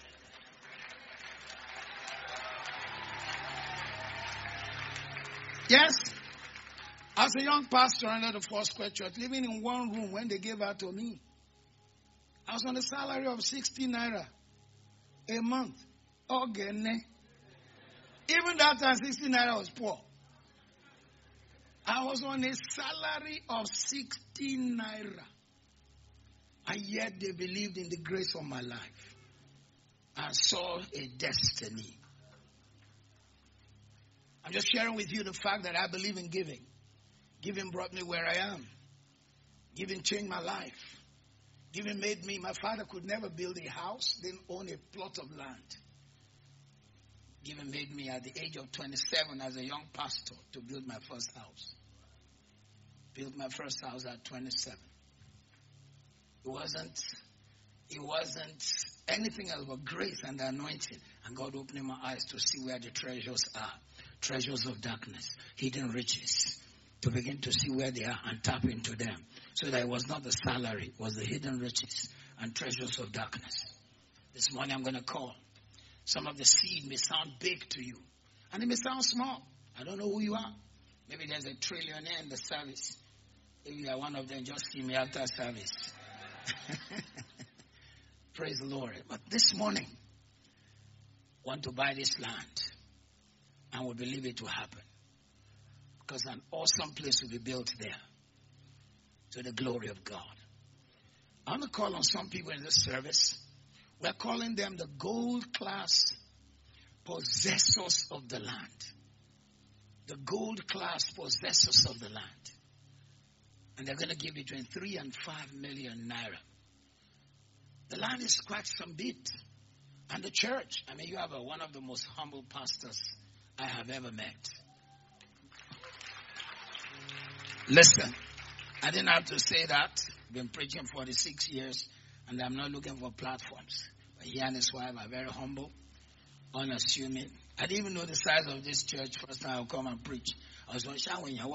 Yes. As a young pastor under the Foursquare Church, living in one room when they gave out to me, I was on a salary of sixty naira a month. Ogene. Even that time, sixty naira was poor. I was on a salary of sixty naira. And yet they believed in the grace of my life and saw a destiny. I'm just sharing with you the fact that I believe in giving. Giving brought me where I am. Giving changed my life. Giving made me, my father could never build a house, didn't own a plot of land. Giving made me at the age of twenty-seven as a young pastor to build my first house. Built my first house at twenty-seven. It wasn't, it wasn't anything else but grace and anointing. And God opening my eyes to see where the treasures are. Treasures of darkness, hidden riches. To begin to see where they are and tap into them. So that it was not the salary, it was the hidden riches and treasures of darkness. This morning I'm going to call. Some of the seed may sound big to you. And it may sound small. I don't know who you are. Maybe there's a trillionaire in the service. If you are one of them, just see me after service. Praise the Lord. But this morning, I want to buy this land. And we believe it will happen. Because an awesome place will be built there. To the glory of God. I want to call on some people in this service. We're calling them the gold class possessors of the land. The gold class possessors of the land. And they're going to give between three and five million naira. The land is quite some bit. And the church, I mean, you have a, one of the most humble pastors I have ever met. Listen, I didn't have to say that. I've been preaching forty-six years, and I'm not looking for platforms. But he and his wife are very humble, unassuming. I didn't even know the size of this church first time I would come and preach. I was like,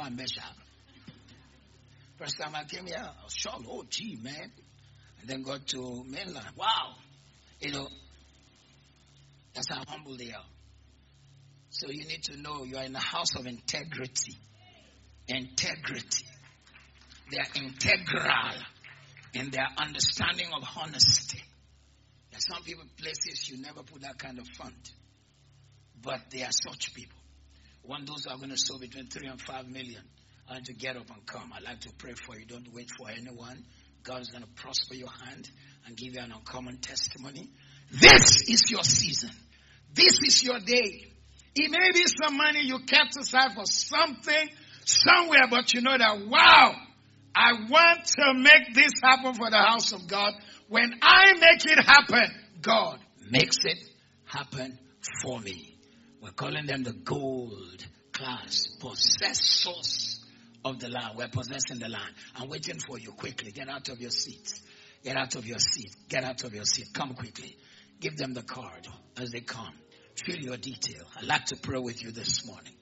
first time I came here, I was shocked. Oh, gee, man. And then got to mainland. Wow. You know, that's how humble they are. So you need to know you are in a house of integrity. Integrity. They are integral in their understanding of honesty. There are some people, places you never put that kind of fund. But they are such people. One, those who are going to sow between three and five million are to get up and come. I'd like to pray for you. Don't wait for anyone. God is going to prosper your hand and give you an uncommon testimony. This is your season. This is your day. It may be some money you kept aside for something somewhere, but you know that, wow, I want to make this happen for the house of God. When I make it happen, God makes it happen for me. We're calling them the gold class possessors of the land. We're possessing the land. I'm waiting for you quickly. Get out of your seat. Get out of your seat. Get out of your seat. Come quickly. Give them the card as they come. Fill your detail. I'd like to pray with you this morning.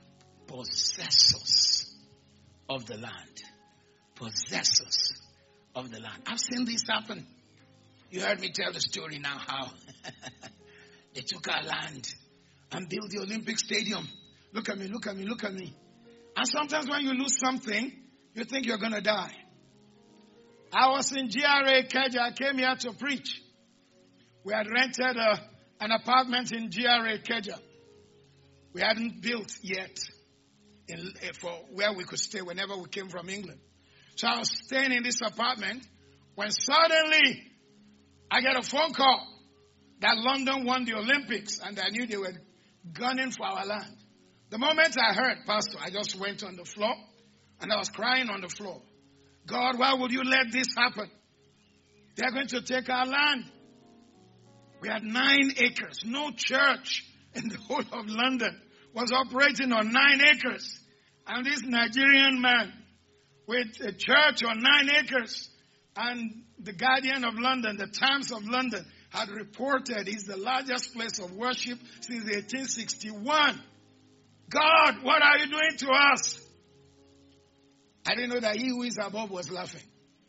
Possessors of the land. Possessors of the land. I've seen this happen. You heard me tell the story now how they took our land and built the Olympic Stadium. Look at me, look at me, look at me. And sometimes when you lose something, you think you're going to die. I was in G R A Ikeja. I came here to preach. We had rented a, an apartment in G R A Ikeja. We hadn't built yet in, for where we could stay whenever we came from England. So I was staying in this apartment when suddenly I get a phone call that London won the Olympics and I knew they were gunning for our land. The moment I heard, Pastor, I just went on the floor and I was crying on the floor. God, why would you let this happen? They're going to take our land. We had nine acres. No church in the whole of London was operating on nine acres. And this Nigerian man with a church on nine acres, and the Guardian of London, the Times of London, had reported it's the largest place of worship since eighteen sixty-one. God, what are you doing to us? I didn't know that he who is above was laughing.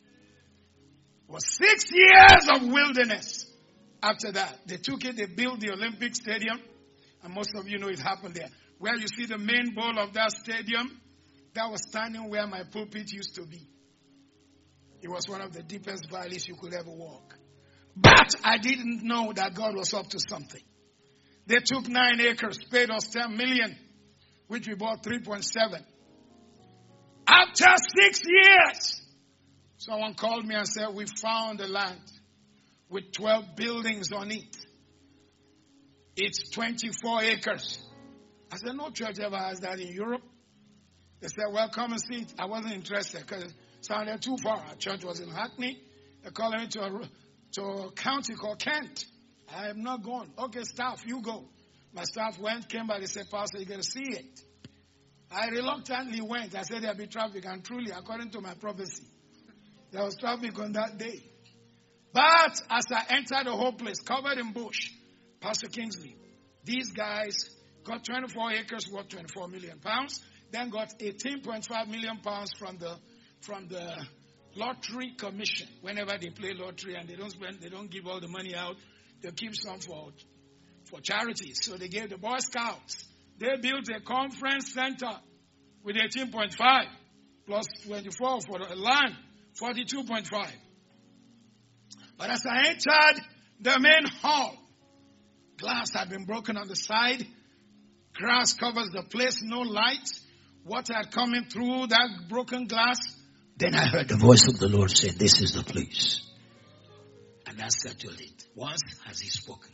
It was six years of wilderness. After that, they took it, they built the Olympic Stadium, and most of you know it happened there. Where you see the main bowl of that stadium, that was standing where my pulpit used to be. It was one of the deepest valleys you could ever walk. But I didn't know that God was up to something. They took nine acres, paid us ten million, which we bought three point seven. After six years, Someone called me and said, we found a land with twelve buildings on it. It's twenty-four acres. I said, no church ever has that in Europe. They said, well, come and see it. I wasn't interested because it sounded too far. Our church was in Hackney. They're calling me to a, to a county called Kent. I have not gone. Okay, staff, you go. My staff went, came back, they said, Pastor, you're going to see it. I reluctantly went. I said there'll be traffic, and truly, according to my prophecy, there was traffic on that day. But as I entered the whole place, covered in bush, Pastor Kingsley, these guys got twenty-four acres worth twenty-four million pounds, then got eighteen point five million pounds from the from the lottery commission. Whenever they play lottery and they don't spend, they don't give all the money out, they keep some for for charities. So they gave the Boy Scouts. They built a conference center with eighteen point five plus twenty-four for the land, forty-two point five. But as I entered the main hall, glass had been broken on the side. Grass covers the place, no light. Water had coming through that broken glass. Then I heard the voice of the Lord say, this is the place. And that settled it. Once has he spoken.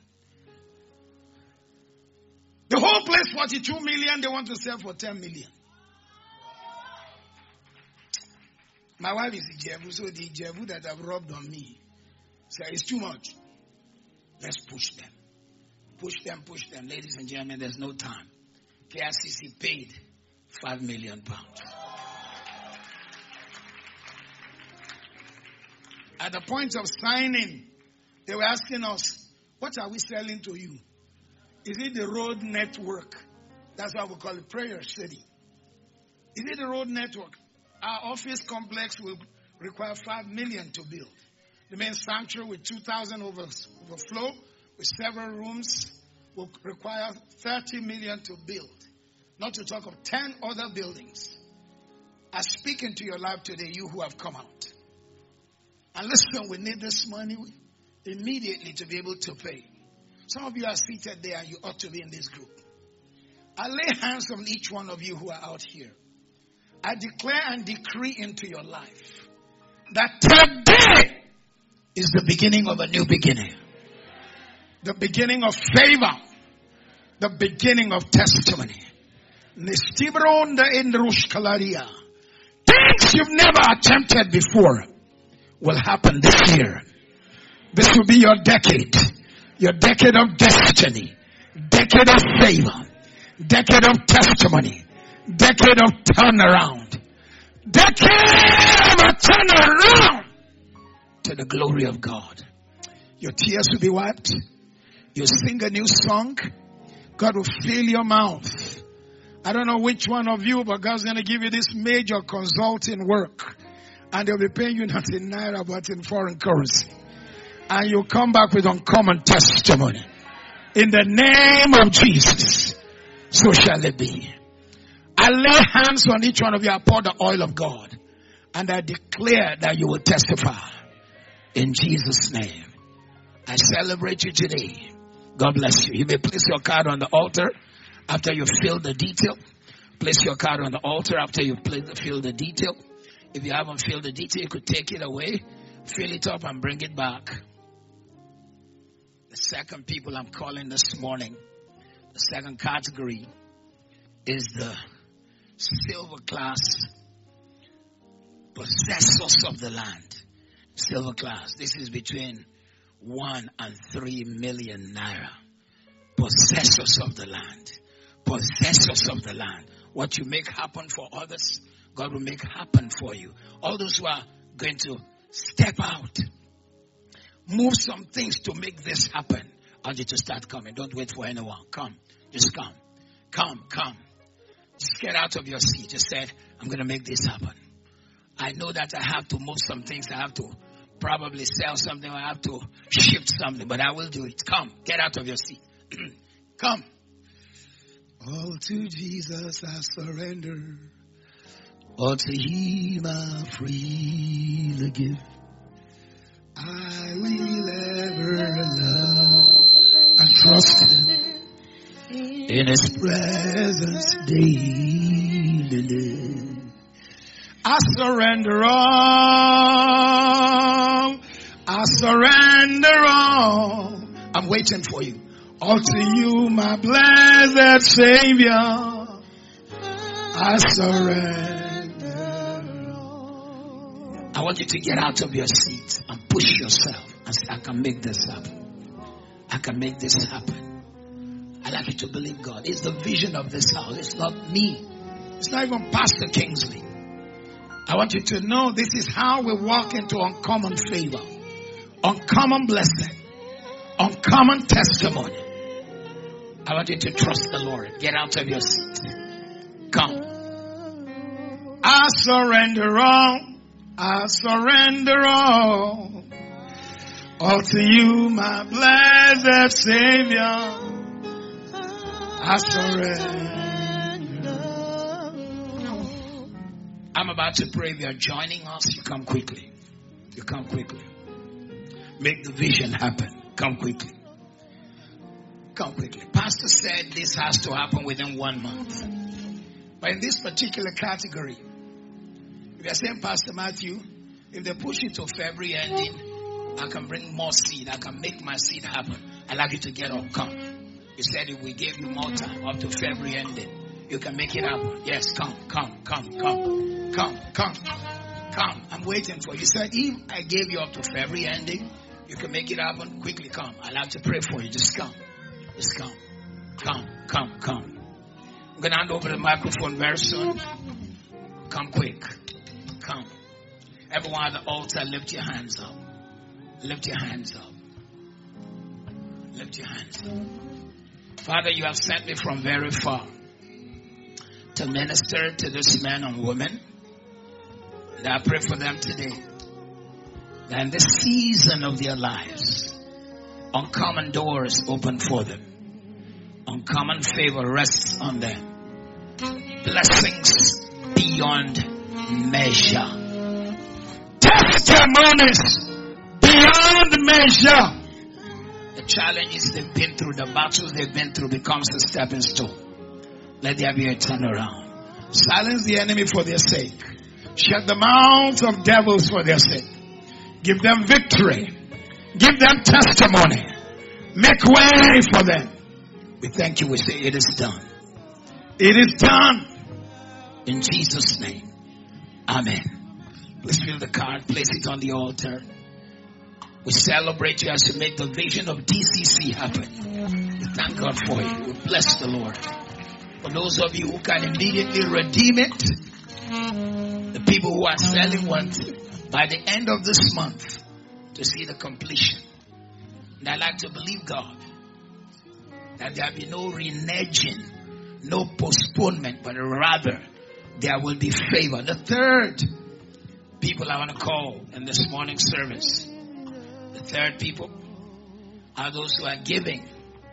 The whole place, forty-two million, they want to sell for ten million. My wife is Ijebu, so the Ijebu that have rubbed on me say it's too much. Let's push them. Push them, push them. Ladies and gentlemen, there's no time. K I C C paid five million pounds. At the point of signing, they were asking us, what are we selling to you? Is it the road network? That's why we call it Prayer City. Is it the road network? Our office complex will require five million to build. The main sanctuary with two thousand over, overflow with several rooms will require thirty million to build. Not to talk of ten other buildings. I speak into your life today, you who have come out. And listen, we need this money immediately to be able to pay. Some of you are seated there and you ought to be in this group. I lay hands on each one of you who are out here. I declare and decree into your life that today is the beginning of a new beginning. The beginning of favor. The beginning of testimony. Things you've never attempted before will happen this year. This will be your decade. Your decade of destiny. Decade of favor. Decade of testimony. Decade of turnaround. Decade of a turnaround to the glory of God. Your tears will be wiped. You sing a new song. God will fill your mouth. I don't know which one of you, but God's going to give you this major consulting work. And they'll be paying you not in naira, but in foreign currency. And you'll come back with uncommon testimony. In the name of Jesus, so shall it be. I lay hands on each one of you. I pour the oil of God. And I declare that you will testify. In Jesus' name. I celebrate you today. God bless you. You may place your card on the altar after you fill the detail. Place your card on the altar after you fill the detail. If you haven't filled the detail, you could take it away, fill it up and bring it back. The second people I'm calling this morning, the second category is the silver class possessors of the land. Silver class. This is between one and three million naira. Possessors of the land. Possessors of the land. What you make happen for others, God will make happen for you. All those who are going to step out, move some things to make this happen. I want you to start coming. Don't wait for anyone. Come. Just come. Come, come. Just get out of your seat. Just say, I'm going to make this happen. I know that I have to move some things. I have to probably sell something. I have to shift something. But I will do it. Come. Get out of your seat. Come. All to Jesus I surrender. All to Him I freely give. I will ever love and trust Him in His presence daily. I surrender all. I surrender all. I'm waiting for you. All to you, my blessed Savior. I surrender all. I want you to get out of your seat and push yourself and say, I can make this happen. I can make this happen. I like you to believe God. It's the vision of this house. It's not me. It's not even Pastor Kingsley. I want you to know this is how we walk into uncommon favor, uncommon blessing, uncommon testimony. I want you to trust the Lord. Get out of your seat. Come. I surrender all. I surrender all. All to you, my blessed Savior. I surrender. I'm about to pray. If you're joining us, you come quickly. You come quickly. Make the vision happen. Come quickly. Come quickly. Pastor said this has to happen within one month. But in this particular category, if you're saying, Pastor Matthew, if they push it to February ending, I can bring more seed. I can make my seed happen. I'd like you to get up. Come. You said if we gave you more time up to February ending, you can make it happen. Yes, come, come, come, come, come, come, come. I'm waiting for you. You said if I gave you up to February ending, you can make it happen. Quickly come. I'd like to pray for you. Just come. Just come. Come, come, come. I'm going to hand over the microphone very soon. Come quick. Come. Everyone at the altar, lift your hands up. Lift your hands up. Lift your hands up. Father, you have sent me from very far to minister to this man and woman. And I pray for them today that in this season of their lives, uncommon doors open for them. Uncommon favor rests on them. Blessings beyond measure. Testimonies beyond measure. The challenges they've been through, the battles they've been through becomes a stepping stone. Let there be a turnaround. Silence the enemy for their sake. Shut the mouths of devils for their sake. Give them victory. Give them testimony. Make way for them. We thank you. We say it is done. It is done. In Jesus' name. Amen. Please fill the card. Place it on the altar. We celebrate you as you make the vision of D C C happen. We thank God for you. We bless the Lord. For those of you who can immediately redeem it, the people who are selling want by the end of this month to see the completion. And I like to believe God that there will be no reneging, no postponement, but rather there will be favor. The third people I want to call in this morning service, the third people are those who are giving.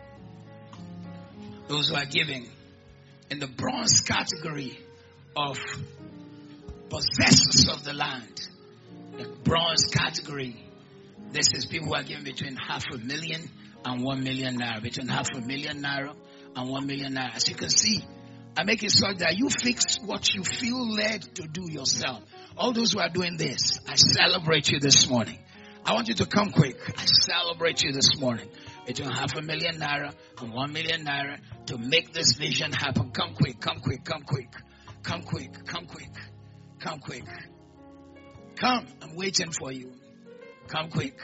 Those who are giving in the bronze category of possessors of the land. The bronze category, this is people who are giving between half a million and one million naira. Between half a million naira and one million naira. As you can see, I make it so that you fix what you feel led to do yourself. All those who are doing this, I celebrate you this morning. I want you to come quick. I celebrate you this morning. Between half a million naira and one million naira to make this vision happen. Come quick, come quick, come quick. Come quick, come quick, come quick. Come, I'm waiting for you. Come quick.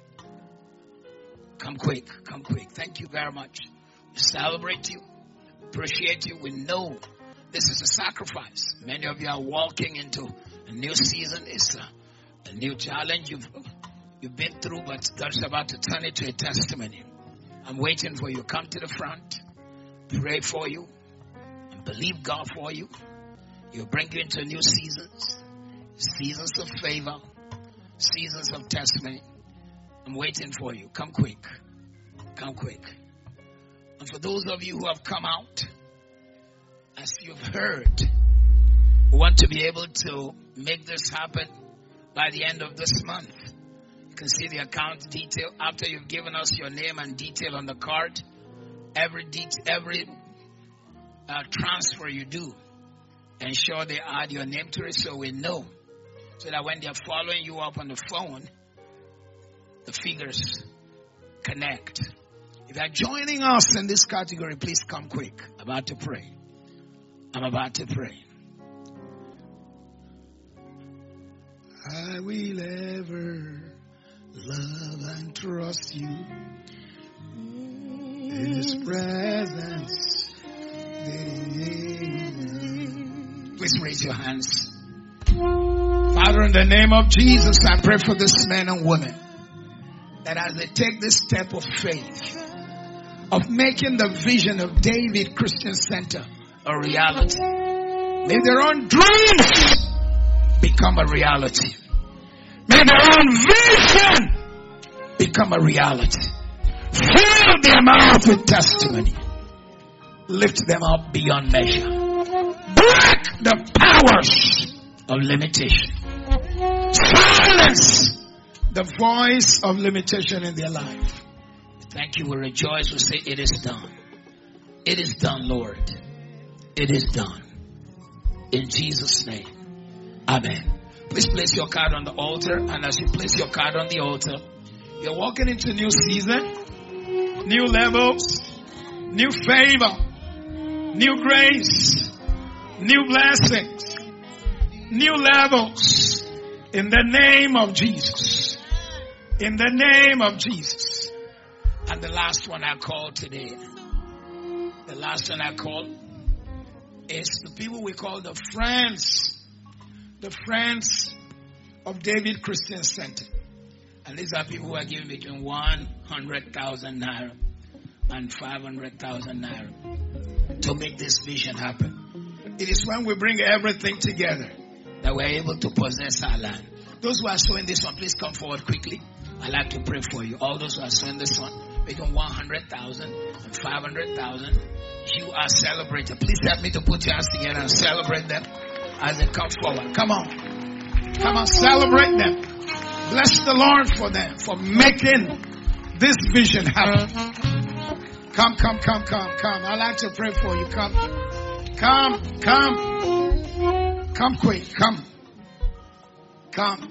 Come quick, come quick. Thank you very much. We celebrate you. Appreciate you. We know this is a sacrifice. Many of you are walking into a new season. It's a, a new challenge you've, you've been through, but God's about to turn it to a testimony. I'm waiting for you. Come to the front. Pray for you. And believe God for you. He'll bring you into new seasons. Seasons of favor. Seasons of testimony. I'm waiting for you. Come quick. Come quick. And for those of you who have come out, as you've heard, we want to be able to make this happen by the end of this month. You can see the account detail after you've given us your name and detail on the card. Every det- every uh, transfer you do, ensure they add your name to it so we know. So that when they're following you up on the phone, the figures connect. If you're joining us in this category, please come quick. I'm about to pray. I'm about to pray. I will ever love and trust you. In His presence. Please raise your hands. Father, in the name of Jesus, I pray for this men and women that as they take this step of faith, of making the vision of David Christian Center a reality, may their own dreams become a reality. May their own vision become a reality. Fill their mouth with testimony. Lift them up beyond measure. Break the powers of limitation. Silence the voice of limitation in their life. Thank you. We rejoice. We say it is done. It is done, Lord. It is done. In Jesus' name. Amen. Please place your card on the altar. And as you place your card on the altar, you're walking into a new season, new levels, new favor, new grace, new blessings, new levels. In the name of Jesus. In the name of Jesus. And the last one I call today, the last one I call is the people we call the friends. The friends of David Christian Center. And these are people who are giving between one hundred thousand naira and five hundred thousand naira to make this vision happen. It is when we bring everything together that we're able to possess our land. Those who are sowing this one, please come forward quickly. I'd like to pray for you. All those who are sowing this one, between one hundred thousand and five hundred thousand, you are celebrated. Please help me to put your hands together and celebrate them as they come forward. Come on. Come on, celebrate them. Bless the Lord for them, for making this vision happen. Come, come, come, come, come. I'd like to pray for you. Come. Come, come. Come quick. Come. Come.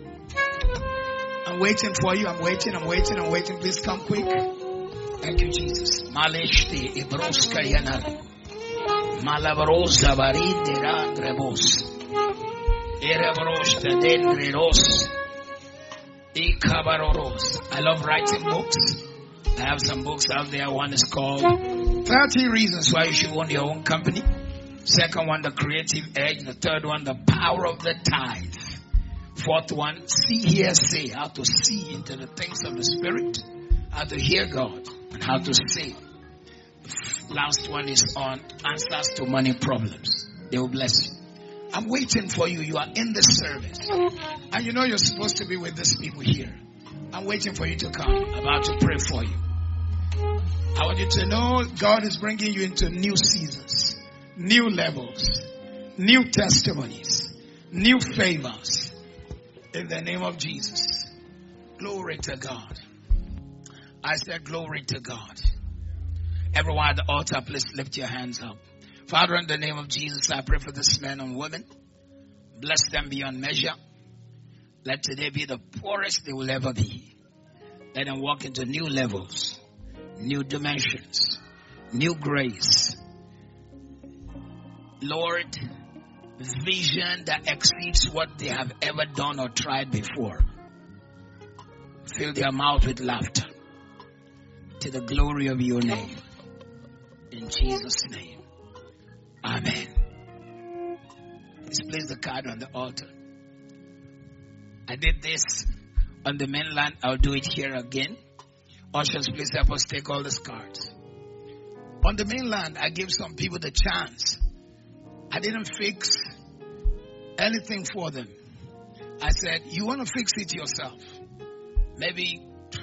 I'm waiting for you. I'm waiting. I'm waiting. I'm waiting. Please come quick. Thank you, Jesus. Maleshti ibroska yana. Malabrosa barindera grebos. Erebrosta dendreros. Ikabaroros. I love writing books. I have some books out there. One is called thirty Reasons Why You Should Own Your Own Company. Second one, The Creative Edge. The third one, The Power of the Tithe. Fourth one, See, Hear, Say. How to see into the things of the Spirit. How to hear God. And how to say. The last one is on answers to money problems. They will bless you. I'm waiting for you. You are in the service. And you know you're supposed to be with these people here. I'm waiting for you to come. I'm about to pray for you. I want you to know God is bringing you into new seasons, new levels, new testimonies, new favors. In the name of Jesus. Glory to God. I said glory to God. Everyone at the altar, please lift your hands up. Father, in the name of Jesus, I pray for this men and women. Bless them beyond measure. Let today be the poorest they will ever be. Let them walk into new levels, new dimensions, new grace. Lord, vision that exceeds what they have ever done or tried before. Fill their mouth with laughter to the glory of your name. In Jesus' name. Amen. Please place the card on the altar. I did this on the mainland. I'll do it here again. Ushers, please help us take all these cards. On the mainland, I gave some people the chance. I didn't fix anything for them. I said, you want to fix it yourself. Maybe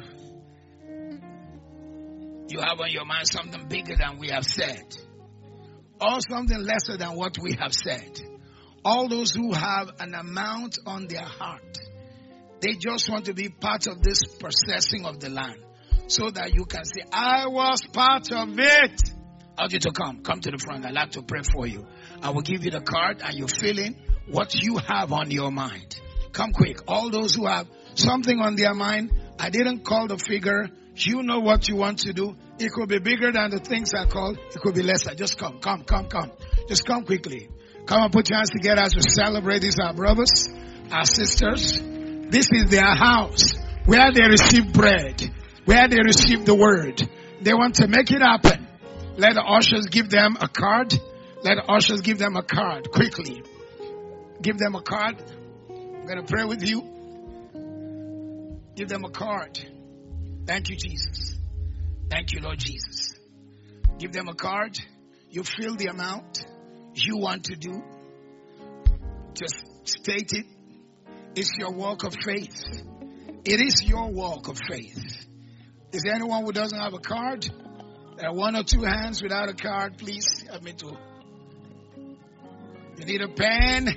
you have on your mind something bigger than we have said. Or something lesser than what we have said. All those who have an amount on their heart, they just want to be part of this possessing of the land. So that you can say, I was part of it. I want you to come. Come to the front. I'd like to pray for you. I will give you the card and you fill in what you have on your mind. Come quick. All those who have something on their mind, I didn't call the figure. You know what you want to do. It could be bigger than the things I called. It could be lesser. Just come, come, come, come. Just come quickly. Come and put your hands together as we celebrate these, our brothers, our sisters. This is their house where they receive bread, where they receive the word. They want to make it happen. Let the ushers give them a card. Let the ushers give them a card quickly. Give them a card. I'm going to pray with you. Give them a card. Thank you, Jesus. Thank you, Lord Jesus. Give them a card. You fill the amount you want to do. Just state it. It's your walk of faith. It is your walk of faith. Is there anyone who doesn't have a card? There are one or two hands without a card. Please help me to. You need a pen.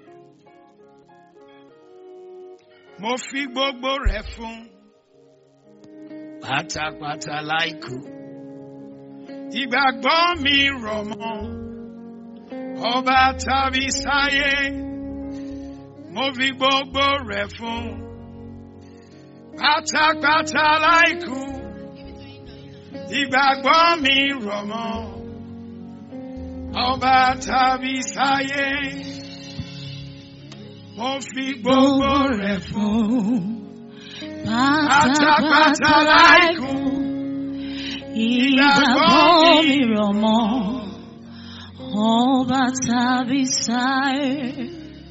Mo fi gbogbo rẹ̀ fún. Pátápátá láìkú. Ìgbàgbọ́ mi rọ̀ mọ́. Ọba tàbí sáyé. Mo fi gbogbo rẹ̀ fún. Pátápátá láìkú. Ìgbàgbọ́ mi rọ̀ mọ́. Ọba tàbí sáyé. Mo fi gbogbo rẹ̀ fún. Pátápátá láìkú. Ìgbàgbọ́ mi rọ̀ mọ́. Ọba tàbí sáyé.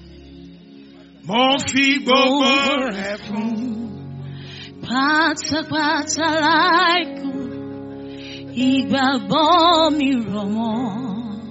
Mo fi gbogbo rẹ̀ fún. Pátápátá láìkú. Ìgbàgbọ́ mi rọ̀ mọ́.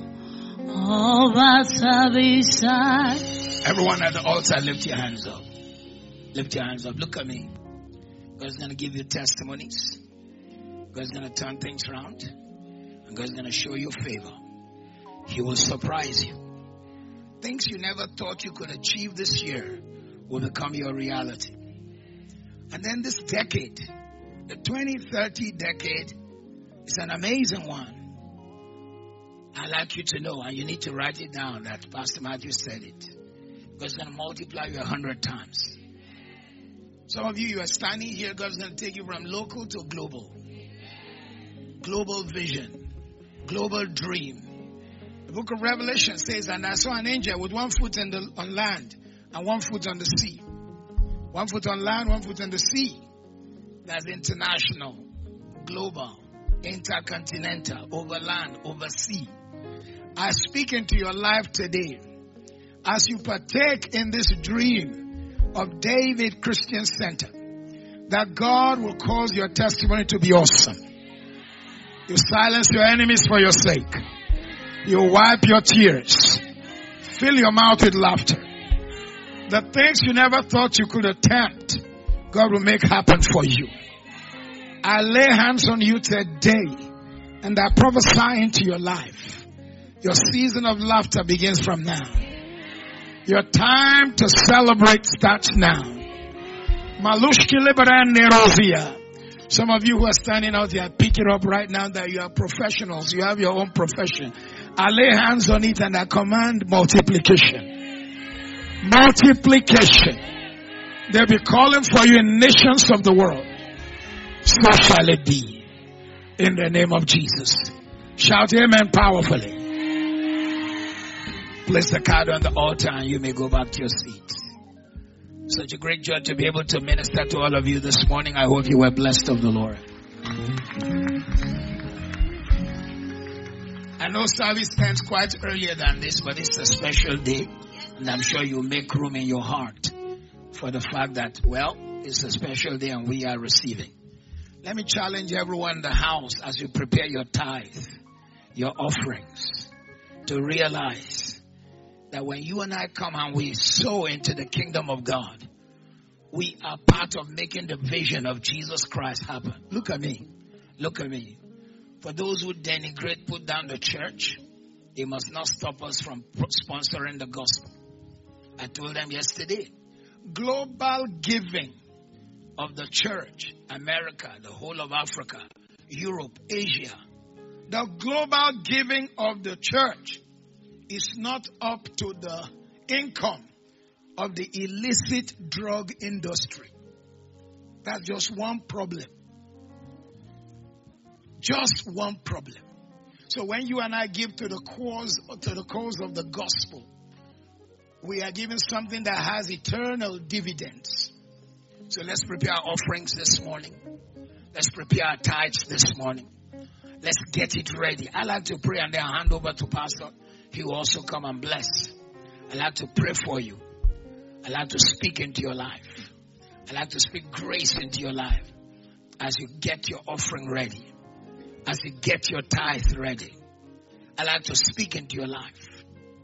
Ọba tàbí sáyé. Everyone at the altar, lift your hands up. Lift your hands up. Look at me. God's going to give you testimonies. God's going to turn things around. And God's going to show you favor. He will surprise you. Things you never thought you could achieve this year will become your reality. And then this decade, the twenty thirty decade, is an amazing one. I'd like you to know, and you need to write it down, that Pastor Matthew said it. God's going to multiply you a hundred times. Some of you, you are standing here, God's going to take you from local to global. Global vision. Global dream. The book of Revelation says, and I saw an angel with one foot in the, on land and one foot on the sea. One foot on land, one foot on the sea. That's international, global, intercontinental, over land, over sea. I speak into your life today. As you partake in this dream of David Christian Center, that God will cause your testimony to be awesome. You silence your enemies for your sake. You wipe your tears. Fill your mouth with laughter. The things you never thought you could attempt, God will make happen for you. I lay hands on you today and I prophesy into your life. Your season of laughter begins from now. Your time to celebrate starts now. Malushki Liberan Nerozia. Some of you who are standing out here, pick it up right now that you are professionals. You have your own profession. I lay hands on it and I command multiplication. Multiplication. They'll be calling for you in nations of the world. So shall it be. In the name of Jesus. Shout amen powerfully. Place the card on the altar and you may go back to your seats. Such a great joy to be able to minister to all of you this morning. I hope you were blessed of the Lord. I know service ends quite earlier than this, but it's a special day. And I'm sure you'll make room in your heart for the fact that, well, it's a special day and we are receiving. Let me challenge everyone in the house as you prepare your tithe, your offerings, to realize that when you and I come and we sow into the kingdom of God, we are part of making the vision of Jesus Christ happen. Look at me. Look at me. For those who denigrate, put down the church, they must not stop us from sponsoring the gospel. I told them yesterday, global giving of the church, America, the whole of Africa, Europe, Asia, The global giving of the church is not up to the income of the illicit drug industry. That's just one problem. Just one problem. So when you and I give to the cause, to the cause of the gospel, we are giving something that has eternal dividends. So let's prepare our offerings this morning. Let's prepare our tithes this morning. Let's get it ready. I like to pray and then hand over to Pastor. He will also come and bless. I like to pray for you. I like to speak into your life. I like to speak grace into your life as you get your offering ready. As you get your tithe ready. I like to speak into your life.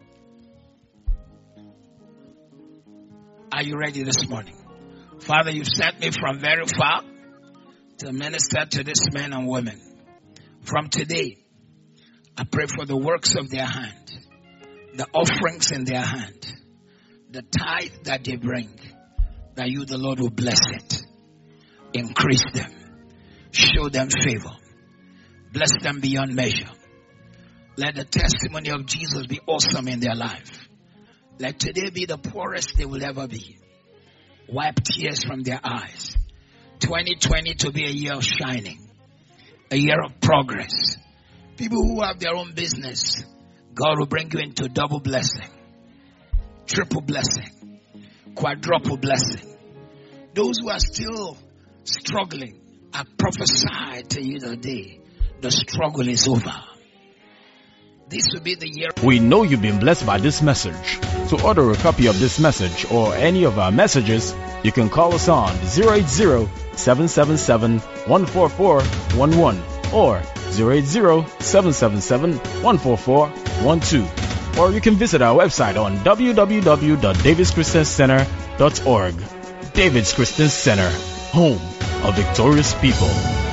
Are you ready this morning? Father, you've sent me from very far to minister to these men and women. From today, I pray for the works of their hand, the offerings in their hand, the tithe that they bring, that you, the Lord, will bless it. Increase them. Show them favor. Bless them beyond measure. Let the testimony of Jesus be awesome in their life. Let today be the poorest they will ever be. Wipe tears from their eyes. twenty twenty to be a year of shining. A year of progress. People who have their own business, God will bring you into double blessing. Triple blessing. Quadruple blessing. Those who are still struggling, I prophesy to you today, the struggle is over. This will be the year. We know you've been blessed by this message. To order a copy of this message or any of our messages, you can call us on zero eight zero, seven seven seven, one four four one one or zero eight zero, seven seven seven, one four four one two. Or you can visit our website on w w w dot davids christian center dot org. Davids Christian Center, home of victorious people.